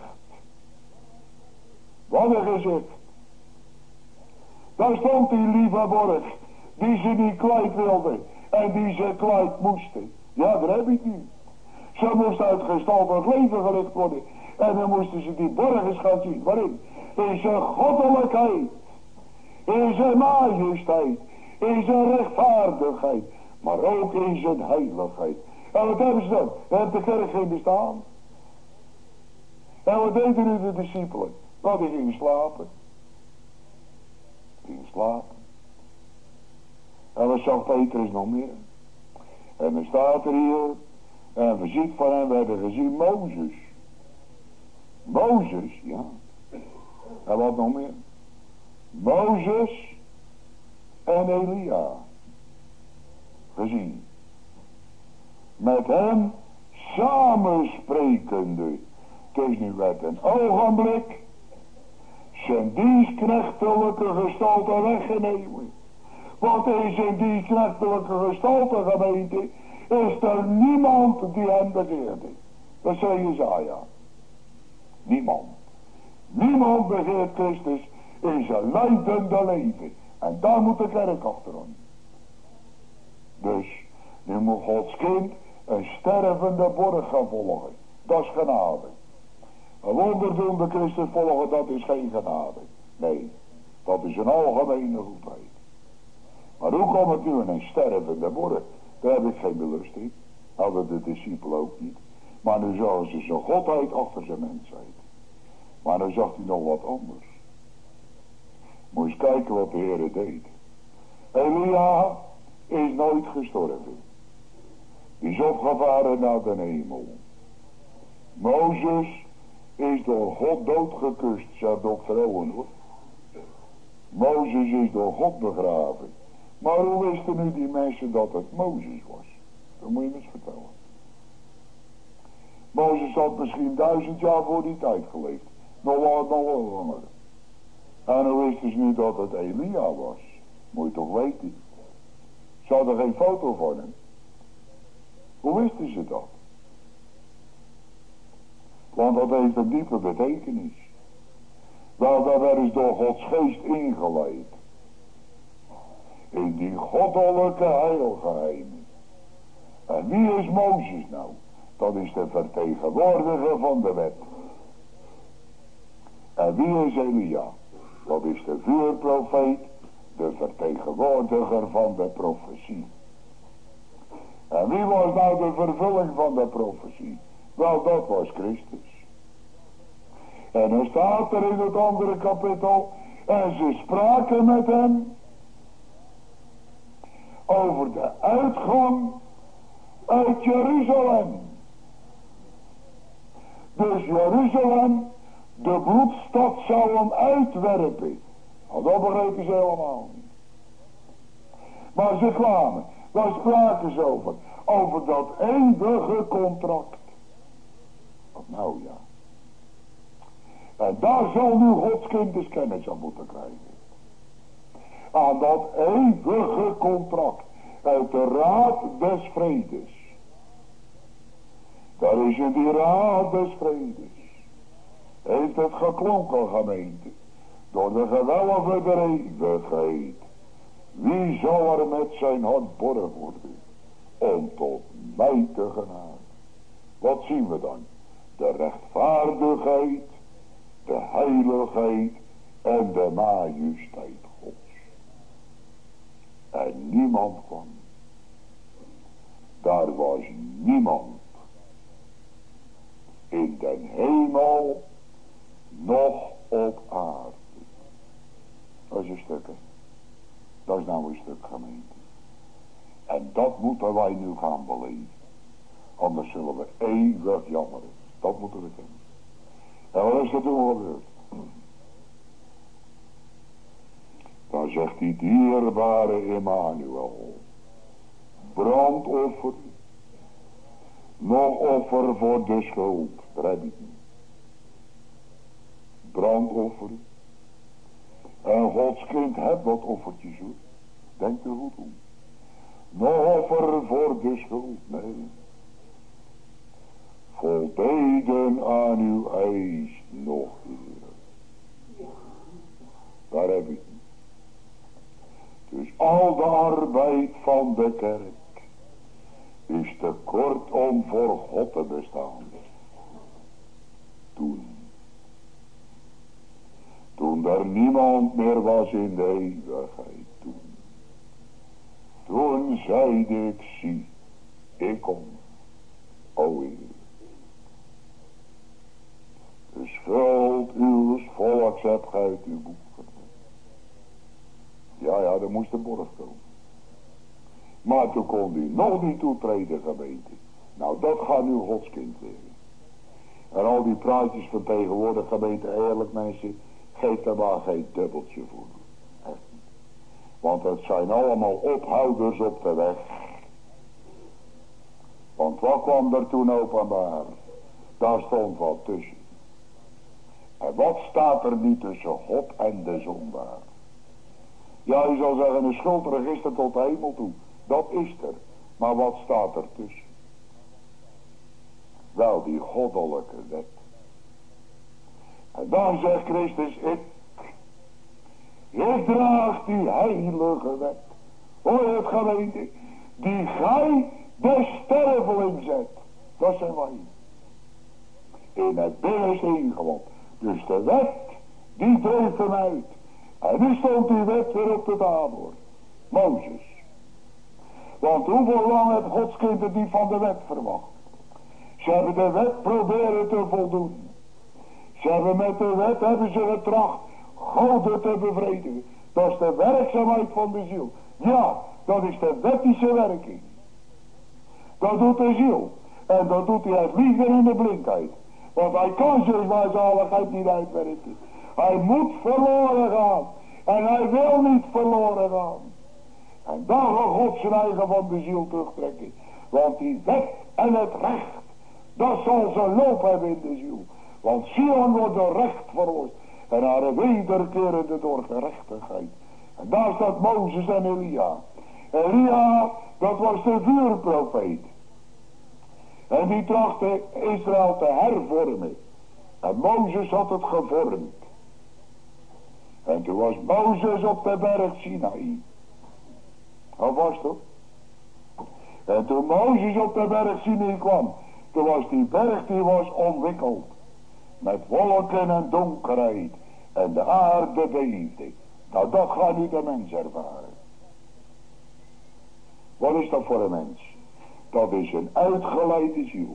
Wat een gezicht. Daar stond die lieve borg. Die ze niet kwijt wilden. En die ze kwijt moesten. Ja, daar heb ik niet. Ze moest uit gestaltelijk leven gelicht worden. En dan moesten ze die borg eens gaan zien. Waarin? In zijn goddelijkheid. In zijn majesteit. In zijn rechtvaardigheid. Maar ook in zijn heiligheid. En wat hebben ze dan? Dan heeft de kerk geen bestaan. En wat deden nu de discipelen? Nou, die gingen slapen. Die gingen slapen. En wat zag Petrus nog meer? En dan staat er hier. En we zien van hem, we hebben gezien Mozes. Mozes, ja. En wat nog meer? Mozes en Elia. Gezien. Met hem samensprekende. Dus nu werd een ogenblik zijn dienstknechtelijke gestalte weggenomen. Want in zijn dienstknechtelijke gestalte, gemeente, is er niemand die hem begeerde. Dat zei Jesaja. Niemand. Niemand begeert Christus in zijn lijdende leven. En daar moet de kerk achterom. Dus, nu moet Gods kind een stervende borg gaan volgen. Dat is genade. Een wonderdoende Christus volgen, dat is geen genade. Nee, dat is een algemene goedheid. Maar hoe komt het nu in een stervende borg? Daar heb ik geen belust in. Hadden de discipelen ook niet. Maar nu zagen ze zijn godheid achter zijn mensheid. Maar nu zag hij nog wat anders. Moet je eens kijken wat de Heer deed. Elia is nooit gestorven. Die is opgevaren naar de hemel. Mozes is door God doodgekust. Zegt ook vrouwen hoor. Mozes is door God begraven. Maar hoe wisten nu die mensen dat het Mozes was? Dat moet je me eens vertellen. Mozes had misschien duizend jaar voor die tijd geleefd. Nog wat, nog wel langer. En hoe wisten ze nu dat het Elia was? Moet je toch weten. Ze hadden geen foto van hem. Hoe wisten ze dat? Want dat heeft een diepe betekenis. Wel, daar werden ze door Gods geest ingeleid. In die goddelijke heilgeheimen. En wie is Mozes nou? Dat is de vertegenwoordiger van de wet. En wie is Elia? Dat is de vuurprofeet, de vertegenwoordiger van de profetie. En wie was nou de vervulling van de profetie? Wel, dat was Christus. En dan staat er in het andere kapittel, En ze spraken met hem over de uitgang uit Jeruzalem. Dus Jeruzalem, de bloedstad, zou hem uitwerpen. Nou, dat begrepen ze helemaal niet. Maar ze kwamen, daar spraken ze over. Over dat eeuwige contract. Nou ja. En daar zal nu Gods kind dus kennis aan moeten krijgen. Aan dat eeuwige contract. Uit de raad des vredes. Daar is in die raad des vredes. Heeft het geklonken, gemeente. Door de gewelven der eeuwigheid. Wie zal er met zijn hand borg worden? Om tot mij te genade. Wat zien we dan? De rechtvaardigheid, de heiligheid en de majesteit Gods. En niemand kwam. Daar was niemand. In den hemel, nog op aarde. Dat is een stuk, hè. Dat is nou een stuk, gemeente. En dat moeten wij nu gaan beleven. Anders zullen we eeuwig jammeren. Dat moeten we kennen. En wat is er toen gebeurd? Dan zegt die dierbare Emmanuel. Brandoffer. Nog offer voor de schuld. Daar heb ik niet. Brandoffer. En Gods kind hebt wat offertjes hoor. Denk er goed om. Nog offer voor de schuld. Nee. Voldeden aan uw eis nog, Heer. Daar heb ik niet. Dus al de arbeid van de kerk is te kort om voor God te bestaan. Toen. Toen er niemand meer was in de eeuwigheid. Toen. Toen zeide ik, zie, ik kom. O Heer. Dus vult uw volks hebt uit uw boeken. Ja, ja, er moest een borg komen. Maar toen kon hij nog niet toetreden, gemeente. Nou, dat gaat nu Gods kind weer. En al die praatjes van tegenwoordig, gemeente, eerlijk mensen, geeft er maar geen dubbeltje voor. Echt niet. Want het zijn allemaal ophouders op de weg. Want wat kwam er toen openbaar? Daar stond wat tussen. En wat staat er niet tussen God en de zondaar? Ja, je zal zeggen, een schuldregister tot de hemel toe. Dat is er. Maar wat staat er tussen? Wel, die goddelijke wet. En dan zegt Christus, ik, ik draag die heilige wet. Hoor je het, gemeente? Die gij de sterveling zet. Dat zijn wij. In het binnenste ingewand. Dus de wet, die dreef hem uit. En nu stond die wet weer op de tafel. Mozes. Want hoeveel lang heeft Gods kinderen die van de wet verwacht? Ze hebben de wet proberen te voldoen. Ze hebben met de wet hebben ze getracht God te bevredigen. Dat is de werkzaamheid van de ziel. Ja, dat is de wettische werking. Dat doet de ziel. En dat doet hij uit liefde en de blindheid. Want hij kan zijn zaligheid niet uitwerken. Hij moet verloren gaan. En hij wil niet verloren gaan. En dan gaat God zijn eigen van de ziel terugtrekken. Want die wet en het recht, dat zal zijn loop hebben in de ziel. Want Sion wordt door recht verlost. En haar wederkerende door gerechtigheid. En daar staat Mozes en Elia. Elia, dat was de vuurprofeet. En die trachtte Israël te hervormen. En Mozes had het gevormd. En toen was Mozes op de berg Sinaï. Dat was toch? En toen Mozes op de berg Sinaï kwam. Toen was die berg die was omwikkeld. Met wolken en donkerheid. En de aarde beefde. Nou, dat gaat nu de mens ervaren. Wat is dat voor een mens? Dat is een uitgeleide ziel.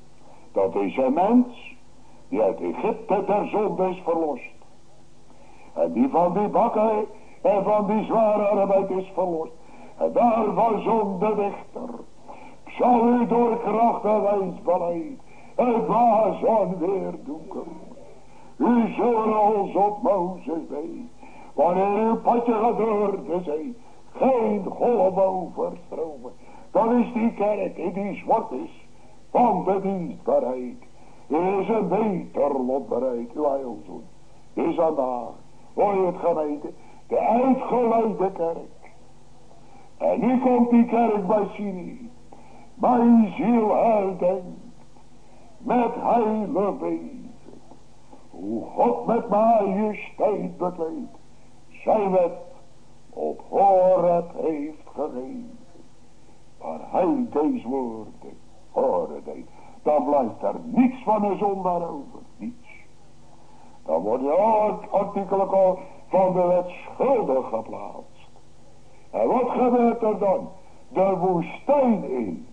Dat is een mens die uit Egypte der zonde is verlost. En die van die bakken en van die zware arbeid is verlost. En daarvan zong de dichter. Ik zal u door kracht en wijs beleid het waas aan weer doen komen. U zult als op Mozes weet, wanneer uw padje gaat door de zee, geen golf overstromen. Dan is die kerk die zwart is van de dienst bereid. Er is een beter lot bereid, uw heilzoen is vandaag, hoor je het gemeente, de uitgeleide kerk. En nu komt die kerk bij Sinai. Mijn ziel herdenkt met heile wezen hoe God met majesteit bekleed zijn wet op Horeb heeft gegeven. Waar hij deze woorden horen deed, dan blijft er niets van een zondaar over. Niets. Dan worden alle artikelen al van de wet schuldig geplaatst. En wat gebeurt er dan? De woestijn in.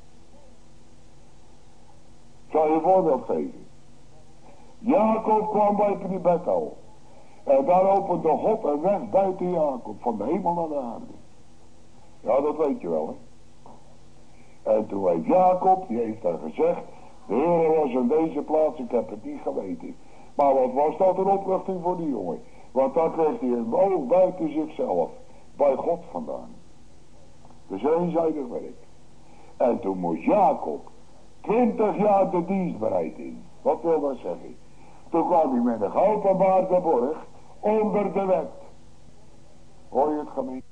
Ik zal je een voorbeeld geven. Jacob kwam bij Bethel. En daar opende God een weg buiten Jacob. Van de hemel naar de aarde. Ja, dat weet je wel, hè. En toen heeft Jacob, die heeft daar gezegd, de Heer was in deze plaats, ik heb het niet geweten. Maar wat was dat een opluchting voor die jongen? Want daar kreeg hij een oog buiten zichzelf, bij God vandaan. Dus eenzijdig werk. En toen moest Jacob twintig jaar de dienstbereid in. Wat wil dat zeggen? Toen kwam hij met een geopenbaarde borg onder de wet. Hoor je het gemeente?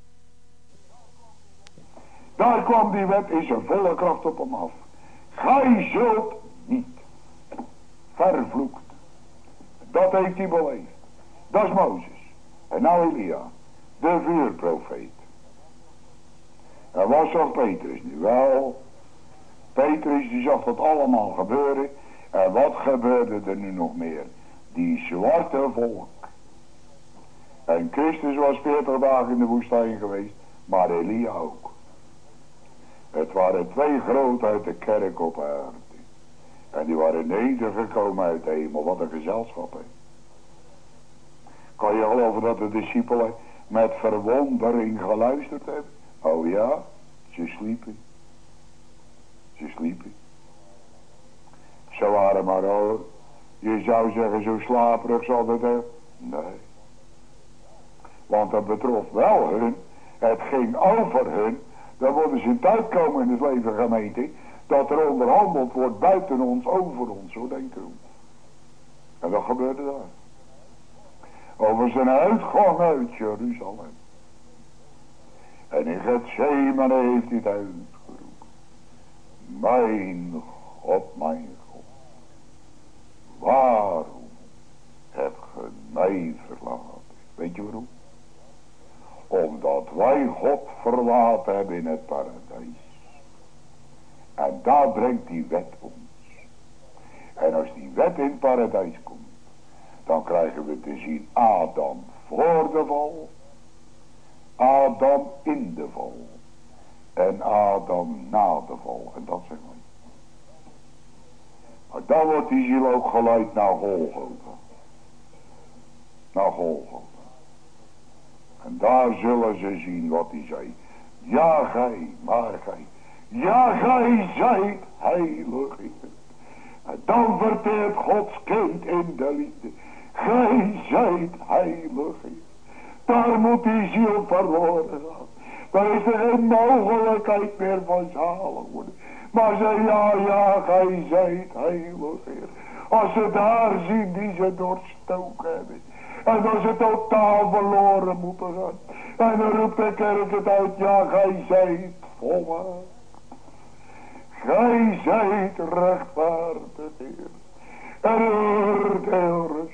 Daar kwam die wet in zijn volle kracht op hem af. Gij zult niet. Vervloekt. Dat heeft hij beleefd. Dat is Mozes. En nou Elia. De vuurprofeet. En wat zag Petrus nu? Wel, Petrus die zag dat allemaal gebeuren. En wat gebeurde er nu nog meer? Die zwarte volk. En Christus was veertig dagen in de woestijn geweest. Maar Elia ook. Het waren twee groot uit de kerk op aarde. En die waren nedergekomen uit de hemel. Wat een gezelschap, hè. Kan je geloven dat de discipelen met verwondering geluisterd hebben? Oh ja, ze sliepen. Ze sliepen. Ze waren maar, oh, je zou zeggen zo slaperig zal dat hebben. Nee. Want dat betrof wel hun. Het ging over hun. Dan worden ze in tijd komen in het leven, gemeente, dat er onderhandeld wordt buiten ons, over ons, zo denk ik. En dat gebeurde daar. Over zijn uitgang uit Jeruzalem. En in Gethsemane heeft hij het uitgeroepen. Mijn God, mijn God. Waarom hebt ge mij verlaten? Weet je waarom? Omdat wij God verlaten hebben in het paradijs. En daar brengt die wet ons. En als die wet in het paradijs komt, dan krijgen we te zien Adam voor de val, Adam in de val en Adam na de val. En dat zeggen we. Maar dan wordt die ziel ook geleid naar Golgotha. Naar Golgotha. En daar zullen ze zien wat hij zei. Ja, gij, maar gij. Ja, gij zijt heilig. En dan verteert Gods kind in de liefde. Gij zijt heilig. Daar moet die ziel verloren gaan. Daar is er geen mogelijkheid meer van zalig worden. Maar ze, ja, ja, gij zijt heilig. Als ze daar zien die ze doorstoken hebben. En dat ze totaal verloren moeten gaan. En dan roept de kerk het uit. Ja, gij zijt volmaakt. Gij zijt rechtvaardig, Heer. En oordeel rust.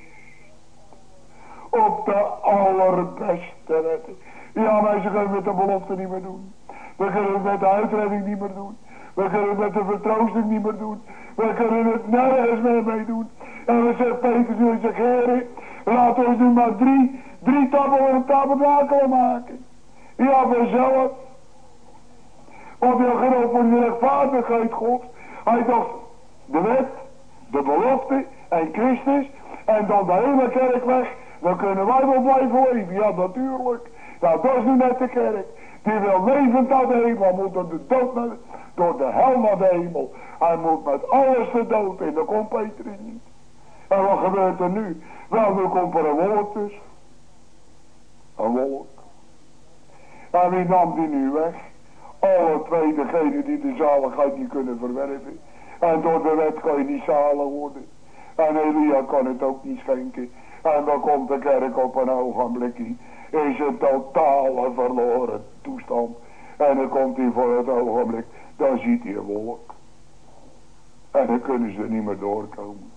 Op de allerbeste wet. Ja, maar ze kunnen met de belofte niet meer doen. We kunnen het met de uitredding niet meer doen. We kunnen het met de vertroosting niet meer doen. We kunnen het nergens meer mee doen. En we zeggen Petrus nu zegt, Heer, laat ons nu maar drie, drie tabel en tabernakelen maken. Ja, vanzelf. Want hij gelooft voor de rechtvaardigheid God. Hij dacht, de wet, de belofte en Christus. En dan de hele kerk weg. dan kunnen wij wel blijven leven. Ja, natuurlijk. Nou, dat is nu net de kerk. Die wil levend naar de hemel. Hij moet door de dood naar de, door de hel naar de hemel. Hij moet met alles de dood in. Dan komt Petrus niet. En wat gebeurt er nu? Wel, nu komt er een wolk tussen. Een wolk. En wie nam die nu weg? Alle twee degenen die de zaligheid niet kunnen verwerven. En door de wet kan je niet zalig worden. En Elia kan het ook niet schenken. En dan komt de kerk op een ogenblik in een totale verloren toestand. En dan komt hij voor het ogenblik. Dan ziet hij een wolk. En dan kunnen ze niet meer doorkomen.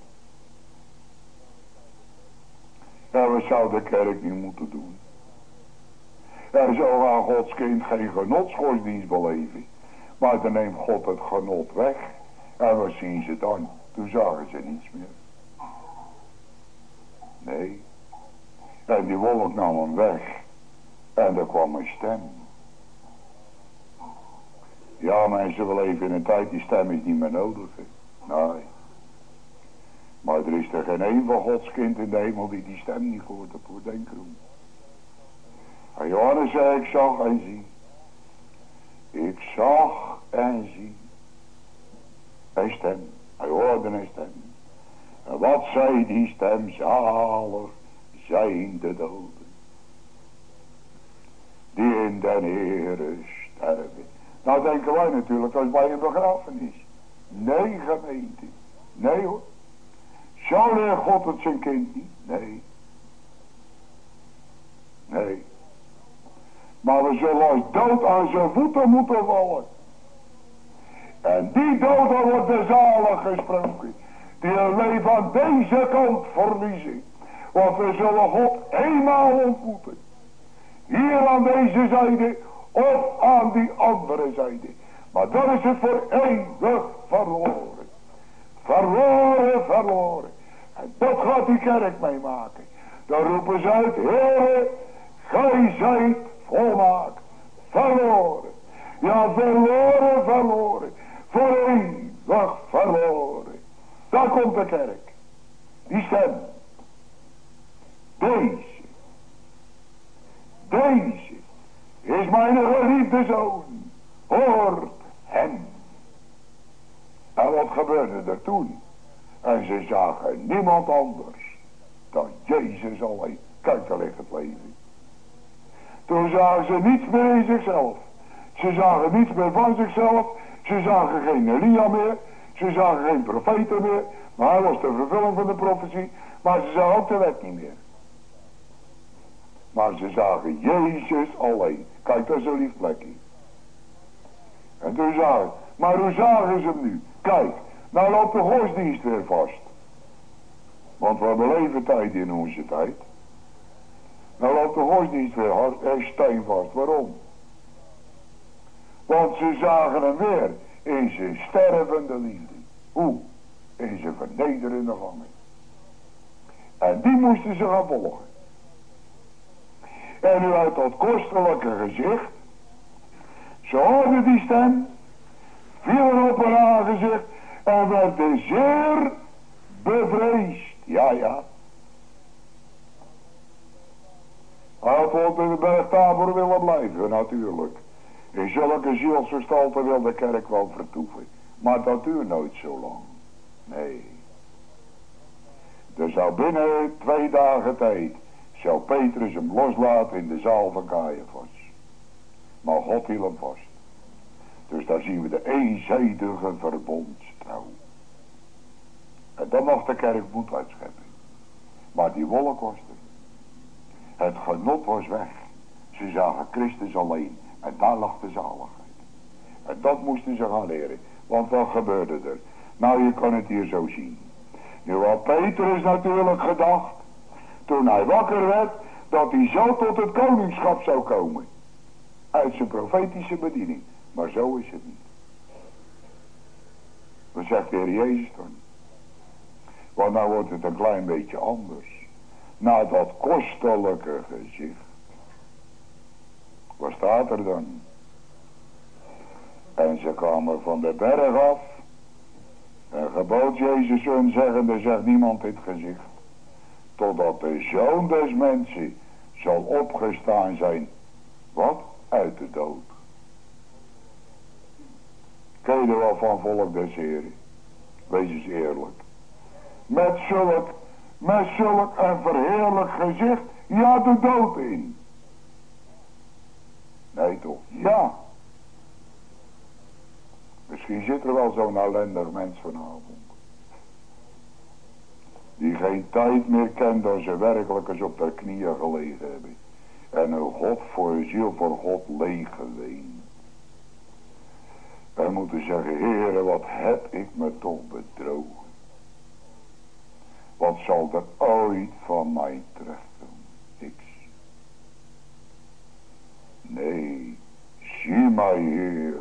En wat zou de kerk nu moeten doen? Er zou aan Gods kind geen genotsgodsdienst beleven. Maar dan neemt God het genot weg. En wat zien ze dan? Toen zagen ze niets meer. Nee. En die wolk nam hem weg. En er kwam een stem. Ja, mensen, we leven in een tijd, die stem is niet meer nodig. Hè? Nee. Maar er is er geen een van Gods kind in de hemel die die stem niet gehoord heeft, voor denk erom. En Johannes zei, ik zag en zie. Ik zag en zie. Een stem. Hij hoorde een stem. En wat zei die stem? Zalig zijn de doden. Die in den Heere sterven. Nou denken wij natuurlijk, dat is bij een begrafenis. Nee, gemeente. Nee hoor. Zo leert God het zijn kind niet. Nee. Nee. Maar we zullen als dood aan zijn voeten moeten vallen. En die dood, dan wordt de zalig gesproken. Die hun leven aan deze kant verliezen. Want we zullen God eenmaal ontmoeten. Hier aan deze zijde of aan die andere zijde. Maar dan is het voor eeuwig verloren. Verloren, verloren. En dat gaat die kerk meemaken. Dan roepen ze uit, Heere, gij zijt volmaakt. Verloren. Ja, verloren, verloren. Voor eeuwig verloren. Daar komt de kerk. Die stem. Deze. Deze is mijn geliefde zoon. Hoort hem. En wat gebeurde er toen? En ze zagen niemand anders dan Jezus alleen. Kijk, daar ligt het leven. Toen zagen ze niets meer in zichzelf. Ze zagen niets meer van zichzelf. Ze zagen geen Elia meer. Ze zagen geen profeten meer. Maar hij was de vervulling van de profetie. Maar ze zagen ook de wet niet meer. Maar ze zagen Jezus alleen. Kijk, dat is een lief plekje. En toen zagen, maar hoe zagen ze hem nu? Kijk, nou loopt de godsdienst weer vast. Want we hebben leeftijd in onze tijd. Nou loopt de godsdienst weer hard en steenvast. Waarom? Want ze zagen hem weer in zijn stervende liefde. Hoe? In zijn vernederende gangen. En die moesten ze gaan volgen. En nu uit dat kostelijke gezicht, ze hoorden die stem, vielen op haar aangezicht en werden zeer bevreesd. Ja, ja. Hij had wel in de berg Tabor willen blijven, natuurlijk. In zulke zielsgestalte wil de kerk wel vertoeven. Maar dat duurt nooit zo lang. Nee. Er zou binnen twee dagen tijd, zou Petrus hem loslaten in de zaal van Caiaphas. Maar God hield hem vast. Dus daar zien we de eenzijdige verbondstrouw. En dan mag de kerk moed uitscheppen. Maar die wolk was er. Het genot was weg. Ze zagen Christus alleen. En daar lag de zaligheid. En dat moesten ze gaan leren. Want wat gebeurde er? Nou, je kan het hier zo zien. Nu had Petrus natuurlijk gedacht, toen hij wakker werd, dat hij zo tot het koningschap zou komen. Uit zijn profetische bediening. Maar zo is het niet. Wat zegt de Heer Jezus dan? Want nou wordt het een klein beetje anders. Na dat kostelijke gezicht. Wat staat er dan? En ze kwamen van de berg af. En gebood Jezus hun zeggende, zegt niemand dit gezicht. totdat de Zoon des mensen zal opgestaan zijn. Wat? Uit de dood. Ken je er wel van, volk des Heren? Wees eens eerlijk. Met zulk, met zulk een verheerlijk gezicht, ja, de dood in. Nee toch? Ja. Misschien zit er wel zo'n ellendig mens vanavond. Die geen tijd meer kent dan ze werkelijk eens op de knieën gelegen hebben. En een God voor een ziel voor God leeg geween. Wij moeten zeggen, Heere, wat heb ik me toch bedrogen. Wat zal er ooit van mij terechtkomen? Niks. Nee, zie mij, Heer.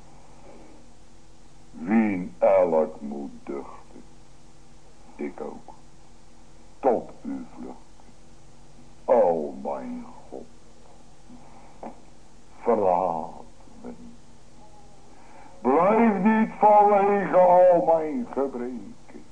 Wien elk moet duchten. Ik ook. Tot u vluchten. O mijn God. Verlaat me. Blijf niet vanwege al mijn gebreken.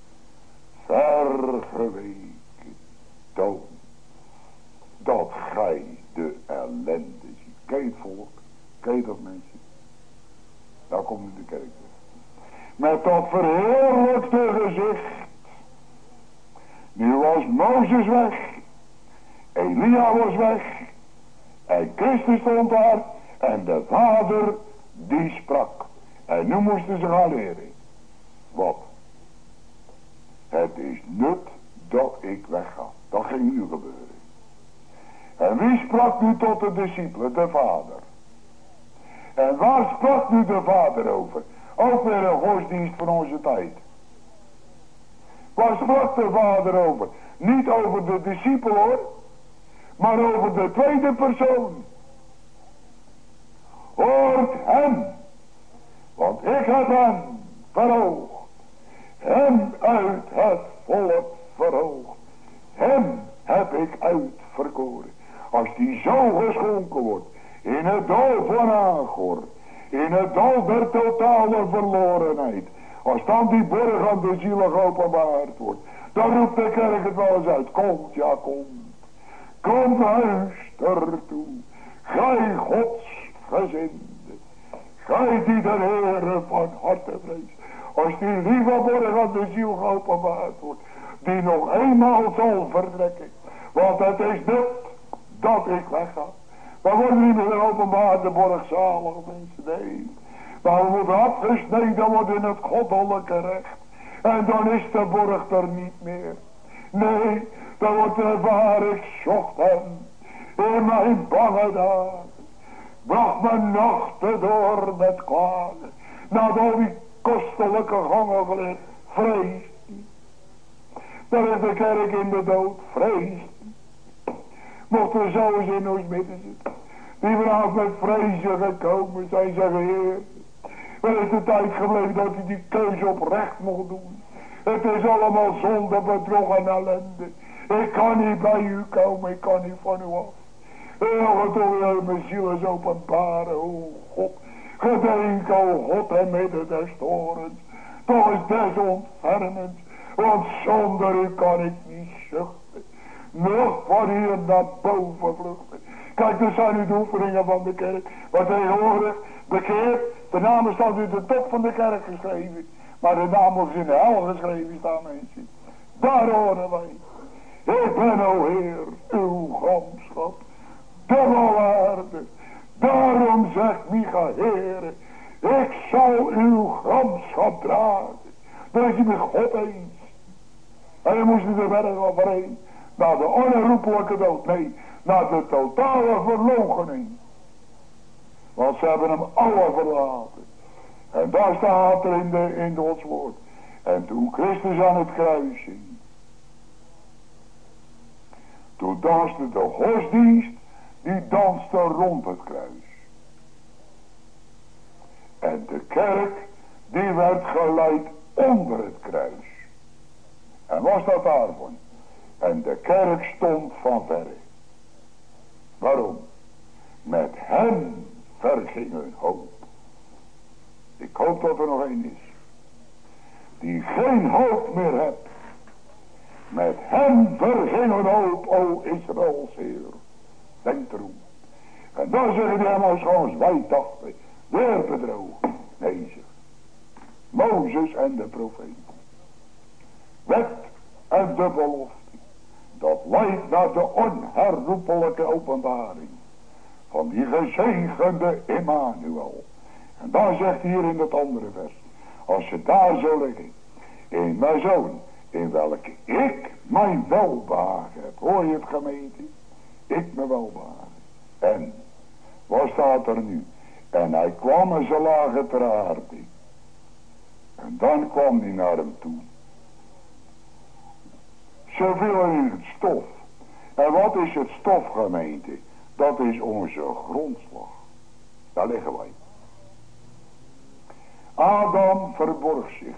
Vergeweken. Toon. Dat gij de ellende ziet. Ken je het volk? Ken je dat mensen? Daar komt nu de kerk weer. Met dat verheerlijkte gezicht. Nu was Mozes weg. Elia was weg. En Christus stond daar. En de Vader die sprak. En nu moesten ze gaan leren. Wat? Het is nut dat ik wegga. Dat ging nu gebeuren. En wie sprak nu tot de discipelen? De Vader. En waar sprak nu de Vader over? Ook weer een godsdienst van onze tijd. Waar sprak de Vader over? Niet over de discipel hoor. Maar over de tweede persoon. Hoort hem. Want ik heb hem verhoogd. Hem uit het volk verhoogd. Hem heb ik uitverkoren. Als die zo geschonken wordt. In het dal van Agor. In het dal der totale verlorenheid. Als dan die borg aan de zielen geopenbaard wordt. Dan roept de kerk het wel eens uit. Komt, ja komt. Kom luister toe. Gij Gods gezinde. Gij die de Heere van harte vreest. Als die lieve borg aan de ziel geopenbaard wordt. Die nog eenmaal zal vertrekken. Want het is nut dat ik wegga. We worden niet meer een openbaarde borg zalig mensen. Nee. Maar we moeten afgesneden worden in het goddelijke recht. En dan is de borg er niet meer. Nee, dan wordt er waar ik zocht hem. In mijn bange dagen. Bracht mijn nachten door met klagen. Na al die kostelijke gangen geleerd. Vrees niet. Daar is de kerk in de dood. Vrees niet. Mocht er zo eens in ons midden zitten. Die vanavond met vrezen gekomen zijn. Zeggen Heer. Wel is de tijd gebleven dat hij die keuze oprecht mocht doen. Het is allemaal zonde, bedrog en ellende. Ik kan niet bij u komen, ik kan niet van u af. Heel toch mijn ziel is openbaren, o God. Gedenk, o God, en midden des torens. Toch is des ontfermends, want zonder u kan ik niet zuchten. Nog van hier naar boven vluchten. Kijk, dat zijn nu de oefeningen van de kerk. Wat tegenwoordig bekeerd. De namen staan nu de top van de kerk geschreven. Maar de naam is in de hel geschreven staan mensen. Daar horen wij. Ik ben, o Heer, uw gramschap. Dubbel waarde. Daarom zegt Micha, Heer. Ik zal uw gramschap dragen. Dan is hij met God eens. En dan moest hij er verder overheen. Naar de onherroepelijke dood. Nee, naar de totale verloochening. Want ze hebben hem alle verlaten. En daar staat er in, de, in Gods woord. En toen Christus aan het kruis hing. Toen danste de godsdienst. Die danste rond het kruis. En de kerk. Die werd geleid onder het kruis. En was dat daarvan? En de kerk stond van verre. Waarom? Met hem verging hun hoop. Ik hoop dat er nog één is. Die geen hoop meer hebt. Met hem vergingen hoop, o Israëls Heer. Denk erom. En dan zeggen die hem als gewoon wij dachten. Weer bedrogen. Nee zeg. Mozes en de profeten. Wet en de belofte. Dat leidt naar de onherroepelijke openbaring. Van die gezegende Emmanuel. En dan zegt hij hier in het andere vers. Als je daar zo liggen. In mijn zoon. In welke ik mijn welbehagen heb. Hoor je het gemeente? Ik mijn welbehagen. En. Wat staat er nu? En hij kwam en ze lagen ter aarde. En dan kwam hij naar hem toe. Ze vielen in het stof. En wat is het stof, gemeente? Dat is onze grondslag. Daar liggen wij. Adam verborg zich.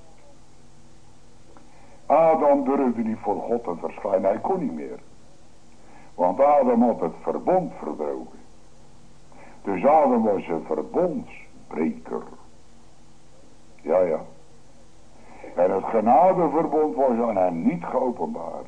Adam durfde niet voor God te verschijnen. Hij kon niet meer. Want Adam had het verbond verbroken. Dus Adam was een verbondsbreker. Ja, ja. En het genadeverbond was aan hem niet geopenbaard.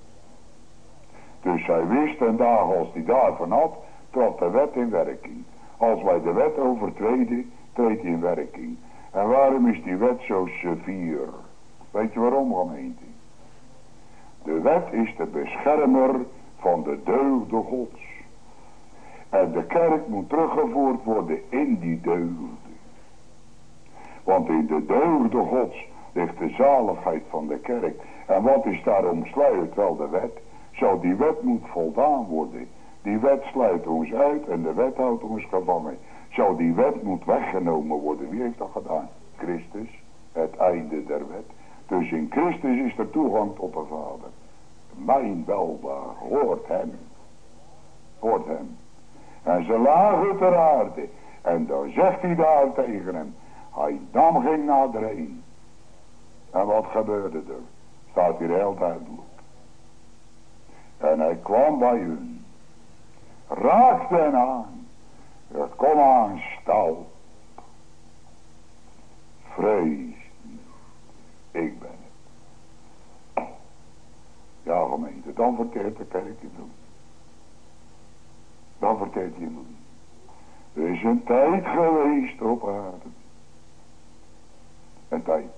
Dus hij wist een dag als hij daarvan had, trad de wet in werking. Als wij de wet overtreden, treedt hij in werking. En waarom is die wet zo sevier? Weet je waarom, gemeente? De wet is de beschermer van de deugden Gods. En de kerk moet teruggevoerd worden in die deugden. Want in de deugden Gods ligt de zaligheid van de kerk. En wat is daar omsluit? Wel de wet. Zo die wet moet voldaan worden. Die wet sluit ons uit en de wet houdt ons gevangen. Zo die wet moet weggenomen worden. Wie heeft dat gedaan? Christus. Het einde der wet. Dus in Christus is er toegang tot de Vader. Mijn welbaar hoort hem. Hoort hem. En ze lagen ter aarde. En dan zegt hij daar tegen hem. Hij nam ging naderheen. En wat gebeurde er? Staat hier heel duidelijk. En hij kwam bij hun. Raakte hen aan. Het kom aan stal. Vrees niet. Ik ben het. Ja, gemeente, dan verteert de kerk je doen. Dan verteert je doen. Er is een tijd geweest op aarde. Een tijd.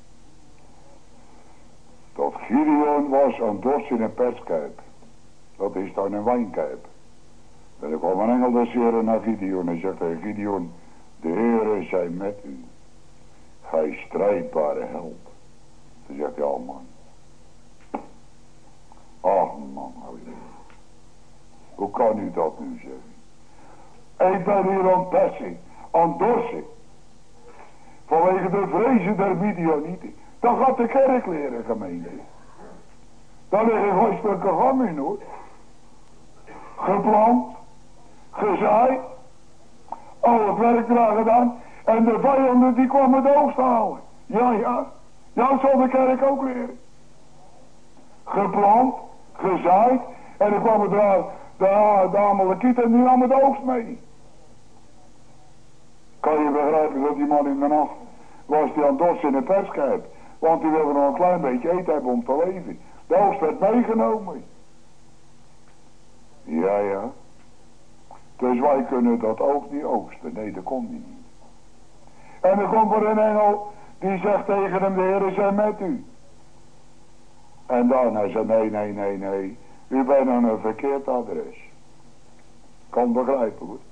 Dat Gideon was aan dorst in een perskuip. Dat is dan een wijnkuip. En er kwam een engel des Heren naar Gideon en zegt tegen Gideon, de Heere zij met u. Gij strijdbare held. Toen zegt hij, oh man. Ach man, hoe kan u dat nu zeggen? Ik ben hier aan persen, aan dorsen. Vanwege de vrezen der Midianieten. Dan gaat de kerk leren, gemeente. Daar liggen gewoon stukken gang in, hoor. Geplant, gezaaid, al het werk eraan gedaan. En de vijanden die kwamen de oogst halen. Ja, ja. Ja, zal de kerk ook leren. Geplant, gezaaid. En dan kwamen er de, de Amalekieten en die namen de oogst mee. Kan je begrijpen dat die man in de nacht was die aan dorst in een perskuip. Want die wilde nog een klein beetje eten hebben om te leven. De oogst werd meegenomen. Ja, ja. Dus wij kunnen dat ook niet oogsten. Nee, dat kon niet. En dan komt er een engel die zegt tegen hem, de Heer is er met u. En daarna zei nee, nee, nee, nee. U bent aan een verkeerd adres. Kan begrijpen, hoor.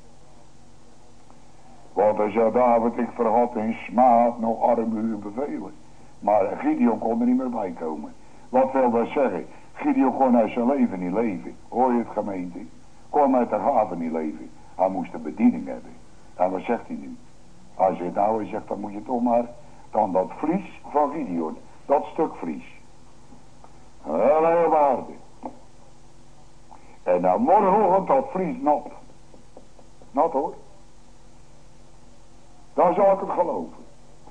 Want hij zei, David, ik vergat in smaad nog arme uw bevelen. Maar Gideon kon er niet meer bij komen. Wat wil dat zeggen? Gideon kon uit zijn leven niet leven. Hoor je het, gemeente? Kon uit de haven niet leven. Hij moest een bediening hebben. En wat zegt hij nu? Hij zegt nou, hij zegt dan moet je toch maar dan dat vlies van Gideon. Dat stuk vlies. Hele waarde. En dan morgenochtend dat vlies nat. Nat hoor. Dan zal ik het geloven.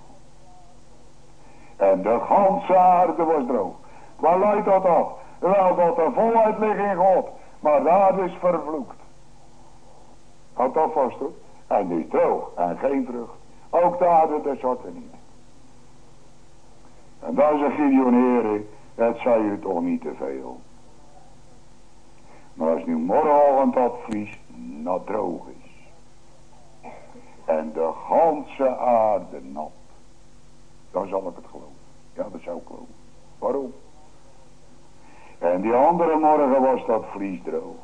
En de ganse aarde was droog. Waar leidt dat af? Wel dat er voluit ligt in God. Maar de aarde is vervloekt. Houd dat vast hoor. En die is droog en geen vrucht. Ook de aarde des harten niet. En dan zegt Gideon, Heere, Het zei je toch niet te veel. Maar als nu morgen dat vlies nat droog is. En de ganse aarde nat. Dan zal ik het geloven. Ja, dat zou ik geloven. Waarom? En die andere morgen was dat vlies droog.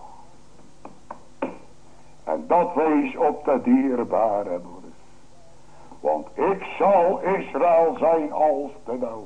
En dat wees op de dierbare borst. Want ik zal Israël zijn als de dauw.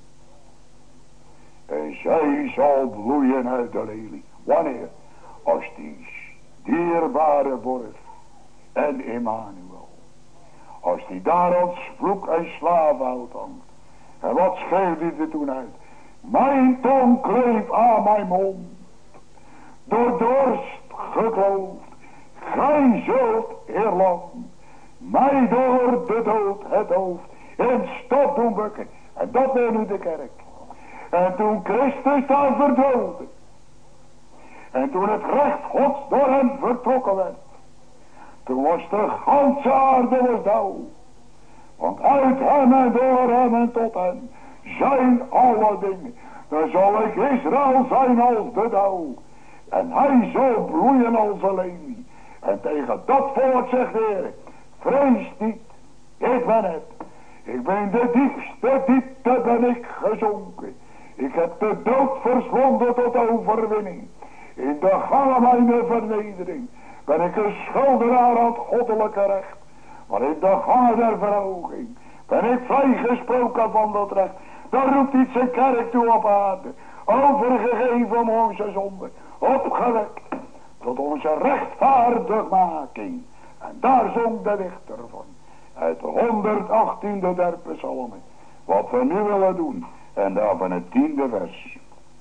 En zij zal bloeien uit de lelie. Wanneer? Als die dierbare borst en Emmanuel. Als die daar als vloek en slaafhout hangt. En wat scheelt hij er toen uit? Mijn tong kleeft aan mijn mond. Door dorst gekloofd. Gij zult eerlang mij door de dood het hoofd in stof doen bukken. En dat wil nu de kerk. En toen Christus daar verdoolde. En toen het recht Gods door hem vertrokken werd. Toen was de ganse aarde was dauw. Want uit hem en door hem en tot hem zijn alle dingen. Dan zal ik Israël zijn als de dauw. En hij zal bloeien als een lelie. En tegen dat volk zegt de Heer, vrees niet, ik ben het. Ik ben de diepste diepte ben ik gezonken. Ik heb de dood verslonden tot overwinning. In de gangen mijn vernedering ben ik een schuldenaar aan het goddelijke recht. Maar in de gangen der verhoging ben ik vrijgesproken van dat recht. Dan roept iets zijn kerk toe op aarde. Overgegeven om onze zonde. Opgewekt tot onze rechtvaardigmaking. En daar zong de dichter van. Uit de honderdachttiende der psalmen. Wat we nu willen doen. En daar van het tiende vers.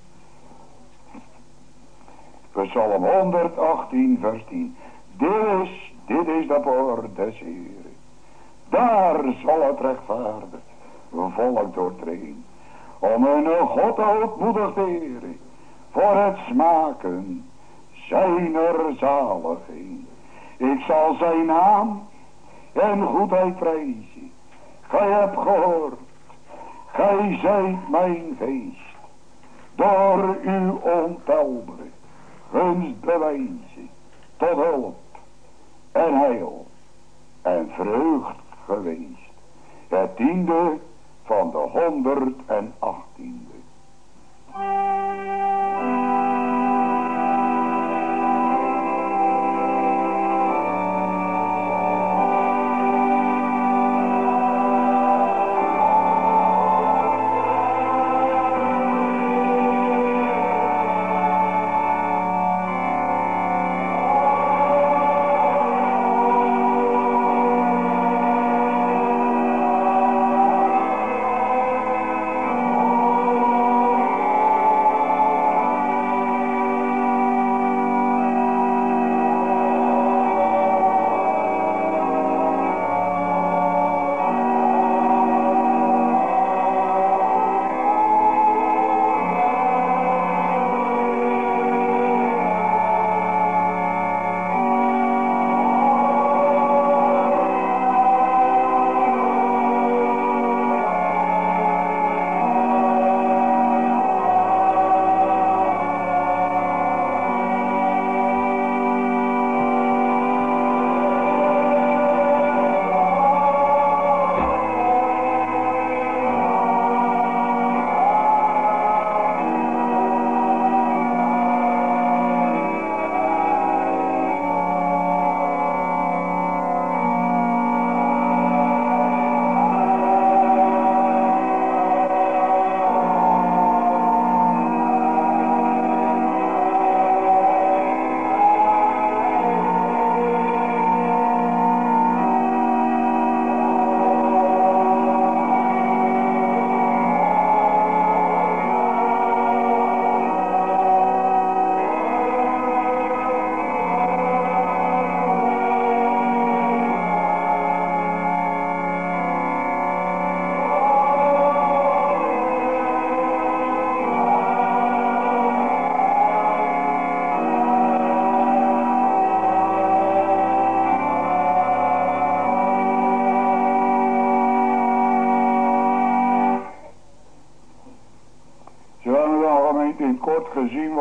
Psalm honderdachttien vers tien. Dit is, dit is de poort des Heeren. Daar zal het rechtvaardig volk doortreden. Om hun God ootmoedig te eren. Voor het smaken zijner zaligheid. Ik zal zijn naam en goedheid prijzen. Gij hebt gehoord. Gij zijt mijn feest. Door uw ontelbare gunstbewijzen tot hulp en heil en vreugd geweest. Het tiende van de honderdachttiende.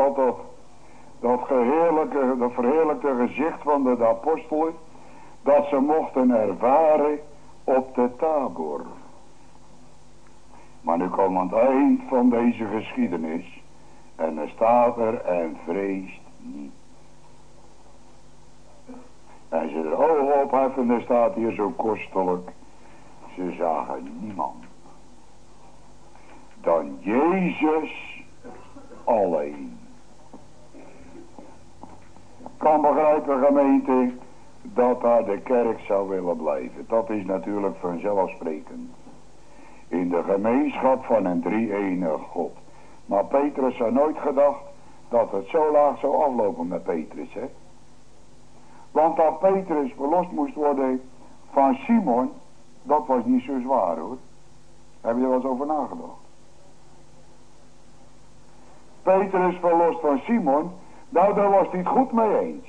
dat dat, dat, geheerlijke, dat verheerlijkte gezicht van de apostelen, dat ze mochten ervaren op de Tabor. Maar nu komt aan het eind van deze geschiedenis en er staat er en vreest niet. En ze de ogen opheffen, er staat hier zo kostelijk, ze zagen niemand dan Jezus alleen. Kan begrijpen, gemeente, dat daar de kerk zou willen blijven. Dat is natuurlijk vanzelfsprekend. In de gemeenschap van een drie-enige God. Maar Petrus had nooit gedacht dat het zo laag zou aflopen met Petrus, hè. Want dat Petrus verlost moest worden van Simon, dat was niet zo zwaar, hoor. Heb je er wel eens over nagedacht? Petrus verlost van Simon, nou daar was hij het goed mee eens.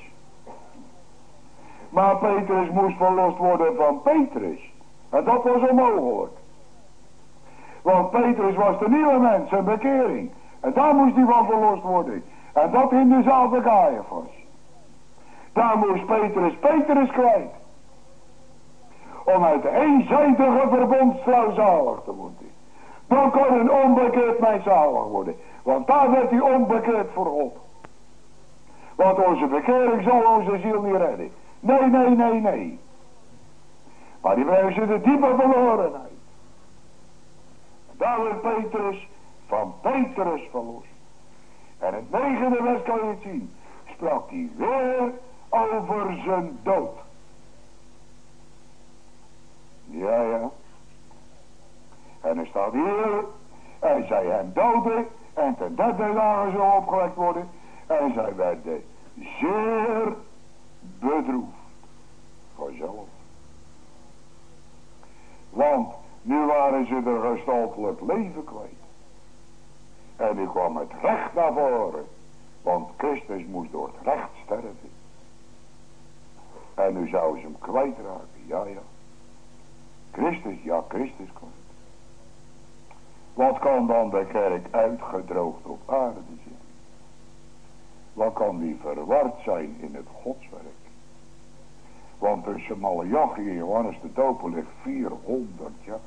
Maar Petrus moest verlost worden van Petrus. En dat was onmogelijk. Want Petrus was de nieuwe mens, een bekering. En daar moest hij van verlost worden. En dat in dezelfde Caiaphas. Daar moest Petrus Petrus kwijt. Om uit de eenzijdige verbondsvrouw zalig te worden. Dan kon een onbekeerd mens zalig worden. Want daar werd hij onbekeerd voor God. Want onze bekering zal onze ziel niet redden. Nee, nee, nee, nee. Maar die brengen ze de diepe verlorenheid. Daar werd Petrus van Petrus verlost. En het negende vers kan je het zien. Sprak hij weer over zijn dood. Ja, ja. En er staat hier. En zij hem doden. En ten derde dagen zou opgewekt worden. En zij werden zeer bedroefd. Vanzelf. Want nu waren ze er gestaltelijk leven kwijt. En nu kwam het recht naar voren. Want Christus moest door het recht sterven. En nu zouden ze hem kwijtraken. Ja, ja. Christus, ja, Christus kwijt. Wat kan dan de kerk uitgedroogd op aarde zitten? Wat kan die verward zijn in het godswerk? Want tussen Maleachi en Johannes de Doper ligt vierhonderd jaar.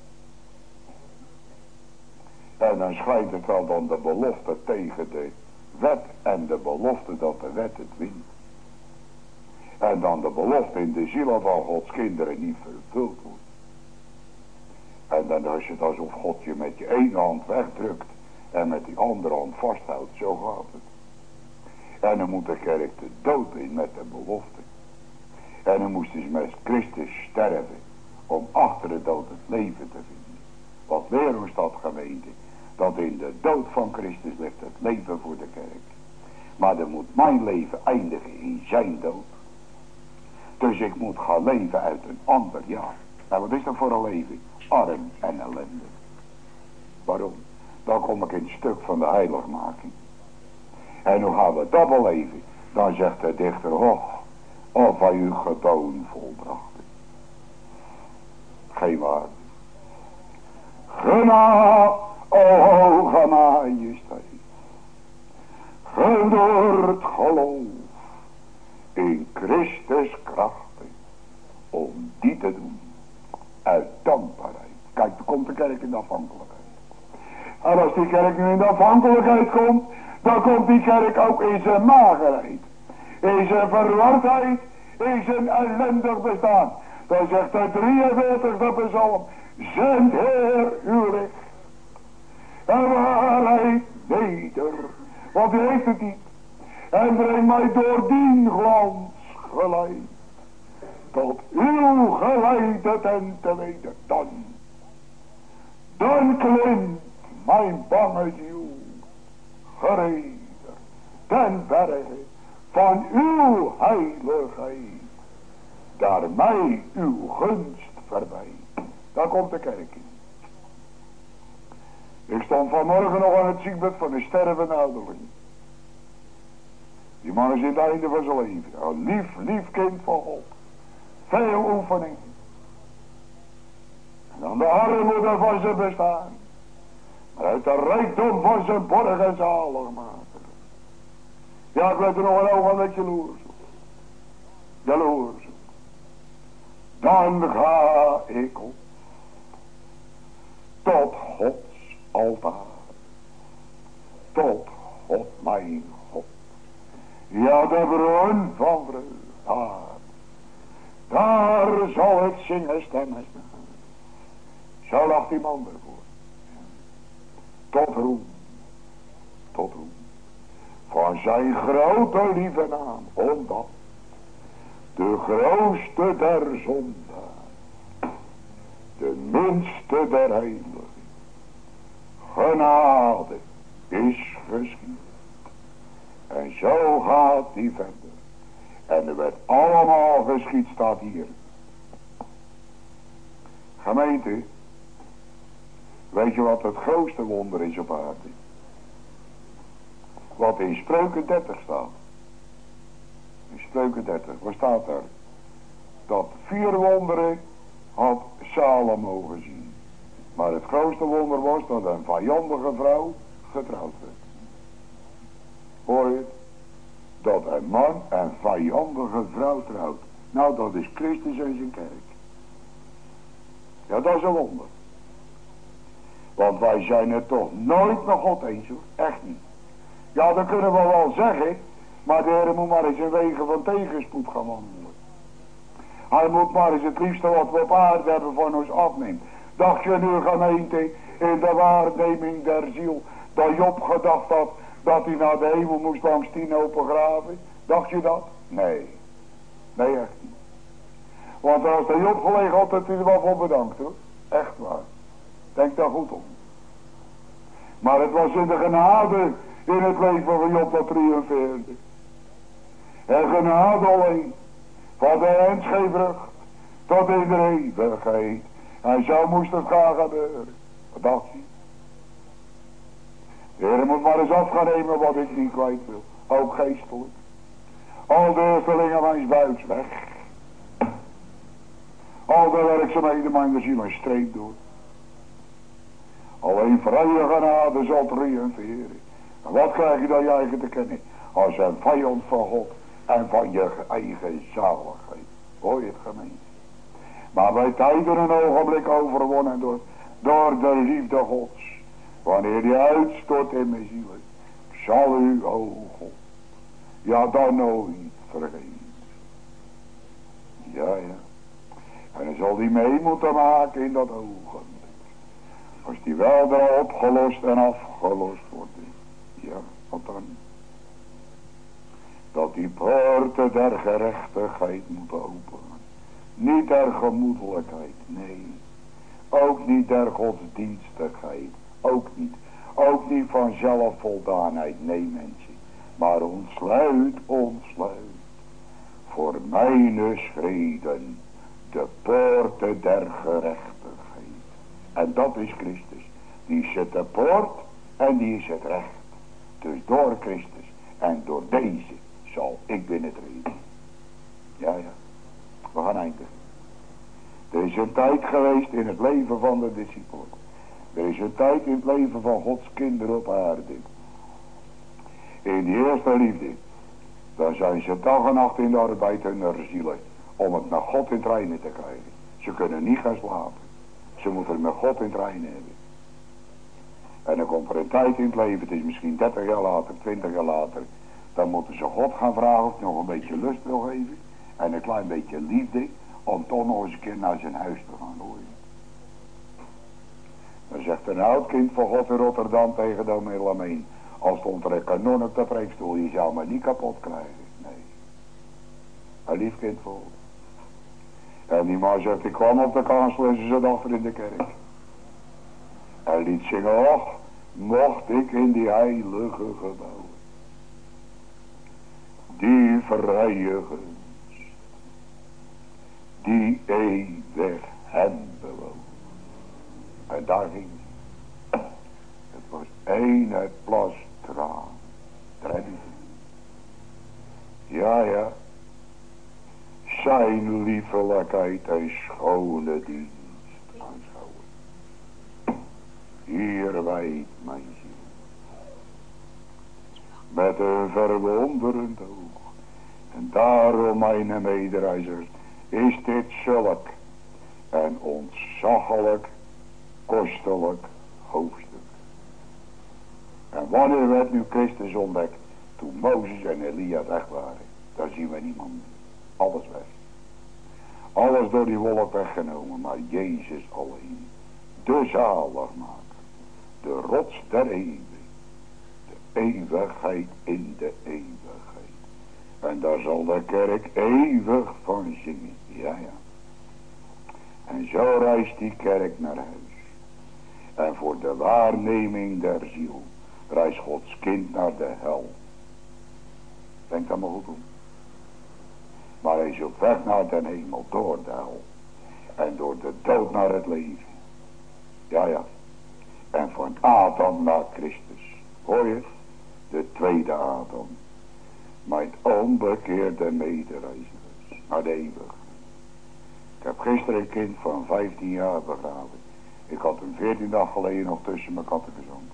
En dan schijnt het wel dan de belofte tegen de wet en de belofte dat de wet het wint. En dan de belofte in de zielen van Gods kinderen niet vervuld wordt. En dan is het alsof God je met je ene hand wegdrukt en met die andere hand vasthoudt. Zo gaat het. En dan moet de kerk de dood in met de belofte. En dan moesten ze met Christus sterven om achter de dood het leven te vinden. Wat leert ons dat, gemeente? Dat in de dood van Christus ligt het leven voor de kerk. Maar dan moet mijn leven eindigen in zijn dood. Dus ik moet gaan leven uit een ander jaar. Nou, wat is dat voor een leven? Arm en ellende. Waarom? Dan kom ik in het stuk van de heiligmaking. En hoe gaan we dat beleven? Dan zegt de dichter, oh, of hij uw geboden volbracht. Geen waarde. Genade, o hoge majesteit. Ge door het geloof in Christus krachten om die te doen. Uit dankbaarheid. Kijk, dan komt de kerk in de afhankelijkheid. En als die kerk nu in de afhankelijkheid komt, dan komt die kerk ook in zijn magerheid. In zijn verwardheid, in zijn ellendig bestaan. Dan zegt de drieënveertigste psalm, zend Heer uw licht. En waarheid neder, want u heeft het niet. En breng mij door die glans geleid. Tot uw geleide ten te weten dan. Dan klimt mijn bange ziel gereder ten berge van uw heiligheid. Daar mij uw gunst voorbij. Daar komt de kerk in. Ik stond vanmorgen nog aan het ziekbed van een stervende ouderling. Die man is in het einde van zijn leven. Een lief, lief kind van God. Veel oefening. En dan de armoede van zijn bestaan. Maar uit de rijkdom van zijn borg en zaligmaker. Ja, ik werd er nog een ogenblik jaloers op. Jaloers op. Dan ga ik op. Tot Gods altaar. Tot God mijn God. Ja, de bron van vreugde. Daar. Daar zal ik zingen stemmen. Zo lag die man ervoor. Tot roem. Tot roem. Van zijn grote lieve naam. Omdat de grootste der zonde. De minste der heiligen. Genade is geschied. En zo gaat die verder. En er werd allemaal geschied, staat hier. Gemeente. Weet je wat het grootste wonder is op aarde? Wat in Spreuken dertig staat. In Spreuken dertig, wat staat daar? Dat vier wonderen had Salomo gezien. Maar het grootste wonder was dat een vijandige vrouw getrouwd werd. Hoor je het? Dat een man een vijandige vrouw trouwt. Nou, dat is Christus en zijn kerk. Ja, dat is een wonder. Want wij zijn het toch nooit met God eens, hoor. Echt niet. Ja, dat kunnen we wel zeggen. Maar de Heer moet maar eens een wegen van tegenspoed gaan wandelen. Hij moet maar eens het liefste wat we op aarde hebben van ons afnemen. Dacht je nu, gemeente, in de waarneming der ziel, dat Job gedacht had dat hij naar de hemel moest langs tien open graven? Dacht je dat? Nee. Nee, echt niet. Want als de Job gelegen had, had hij er wel voor bedankt, hoor. Echt waar. Denk daar goed om. Maar het was in de genade in het leven van Job dat triomfeerde. En genade alleen. Van de hemelsvrucht tot in de eeuwigheid. En zo moest het gaan gebeuren. Wat dacht je? De Heer moet maar eens af gaan nemen wat ik niet kwijt wil. Ook geestelijk. Al de eerstelingen mijn buits weg. Al de werkzaamheden mijn ziel een streep door. Alleen vrije genade zal triomferen. En wat krijg je dan je eigen te kennen? Als een vijand van God en van je eigen zaligheid. Hoor je het, gemeente? Maar bij tijden een ogenblik overwonnen door, door de liefde Gods. Wanneer die uitstort in mijn ziel. Zal u, o God. Ja, dan nooit vergeten. Ja, ja. En dan zal die mee moeten maken in dat ogenblik. Als die weldra opgelost en afgelost wordt. Ja, wat dan? Dat die poorten der gerechtigheid moeten openen. Niet der gemoedelijkheid, nee. Ook niet der godsdienstigheid, ook niet. Ook niet van zelfvoldaanheid, nee mensen. Maar ontsluit, ontsluit. Voor mijn schreden de poorten der gerechtigheid. En dat is Christus. Die zet de poort en die is het recht. Dus door Christus en door deze zal ik binnentreden. Ja, ja. We gaan eindigen. Er is een tijd geweest in het leven van de discipelen. Er is een tijd in het leven van Gods kinderen op aarde. In die eerste liefde. Dan zijn ze dag en nacht in de arbeid hun zielen. Om het met God in het reinen te krijgen. Ze kunnen niet gaan slapen. Ze moeten het met God in het reinen hebben. En dan komt er een tijd in het leven. Het is misschien dertig jaar later, twintig jaar later. Dan moeten ze God gaan vragen of hij nog een beetje lust wil geven. En een klein beetje liefde. Om toch nog eens een keer naar zijn huis te gaan horen. Dan zegt een oud kind van God in Rotterdam tegen dominee Lameen. Als stond er een kanon op de preekstoel. Je zou me niet kapot krijgen. Nee. Een lief kind voor. En die man zegt, ik kwam op de kansel en ze zat achter in de kerk. Hij liet zingen, och, mocht ik in die heilige gebouwen. Die vrije gunst. Die eeuwig hem bewoont. En daar ging het. Het was één het plas traan. Trennen. Ja, ja. Zijn liefelijkheid en schone dienst aanschouwen. Hier wijdt mijn ziel. met een verwonderend oog. En daarom, mijn medereizers, is dit zulk en ontzaglijk, kostelijk hoofdstuk. En wanneer werd nu Christus ontdekt? Toen Mozes en Elia weg waren. Daar zien we niemand meer. Alles weg. Alles door die wolk weggenomen, maar Jezus alleen. De zaligmaker. De rots der eeuwen. De eeuwigheid in de eeuwigheid. En daar zal de kerk eeuwig van zingen. Ja, ja. En zo reist die kerk naar huis. En voor de waarneming der ziel reist Gods kind naar de hel. Denk dat maar goed om. Maar hij is op weg naar de hemel door de hel. En door de dood naar het leven. Ja, ja. En van Adam naar Christus. Hoor je? De tweede Adam. Mijn onbekeerde medereizigers. Naar de eeuwig. Ik heb gisteren een kind van vijftien jaar begraven. Ik had hem veertien dagen geleden nog tussen mijn katten gezongen.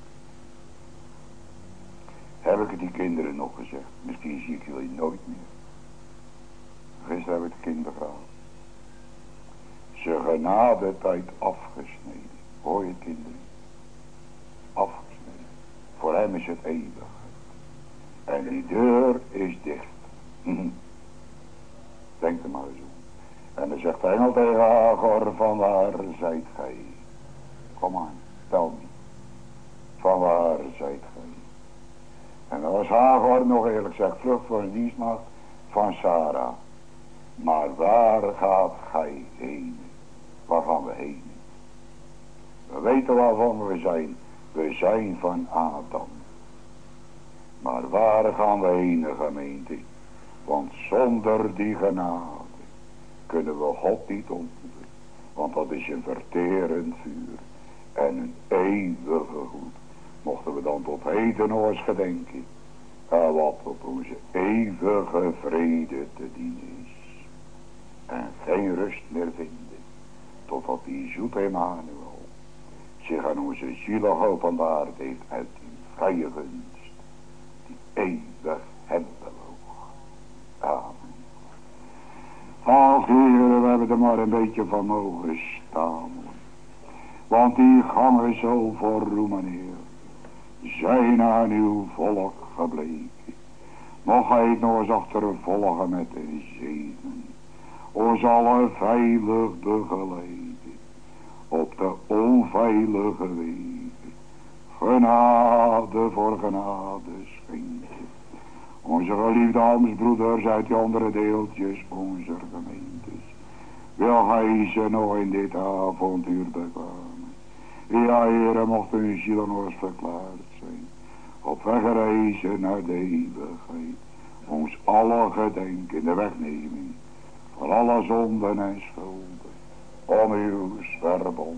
Heb ik het die kinderen nog gezegd. Misschien zie ik jullie nooit meer. Gisteren heb ik het kind begraven. Zijn genadetijd afgesneden. Hoor je kinderen? Afgesneden. Voor hem is het eeuwig. En die deur is dicht. Denk er maar eens om. En dan zegt de engel tegen Hagar, van waar zijt gij? Kom aan, tel me. Van waar zijt gij? En dan was Hagar nog eerlijk gezegd vlucht voor een dienstmaagd van Sarah. Maar waar gaat gij heen? Waar gaan we heen? We weten waarvan we zijn. We zijn van Adam. Maar waar gaan we heen, gemeente? Want zonder die genade kunnen we God niet ontmoeten. Want dat is een verterend vuur. En een eeuwige goed. Mochten we dan tot heden nog eens gedenken. En wat op onze eeuwige vrede te dienen is. En geen rust meer vinden. Totdat die zoete Emmanuel zich aan onze zielen openbaard heeft uit die vrije gunst. Die eeuwig hem bewoog. Amen. Ach, heren, we hebben er maar een beetje van mogen staan. Want die gangen zo voor roem en eer zijn aan uw volk gebleken. Mocht hij het nog eens achtervolgen met een zegen. Ons alle veilig begeleiden. Op de onveilige wegen. Genade voor genade schenken. Onze geliefde almsbroeders uit die andere deeltjes onze gemeentes. Wil hij ze nog in dit avontuur bekwamen. Ja, heren, mocht hun ziel nog eens verklaard zijn. Op weg reizen naar de eeuwigheid. Ons alle gedenken, de wegneming van alle zonden en schulden. Om uw verbond.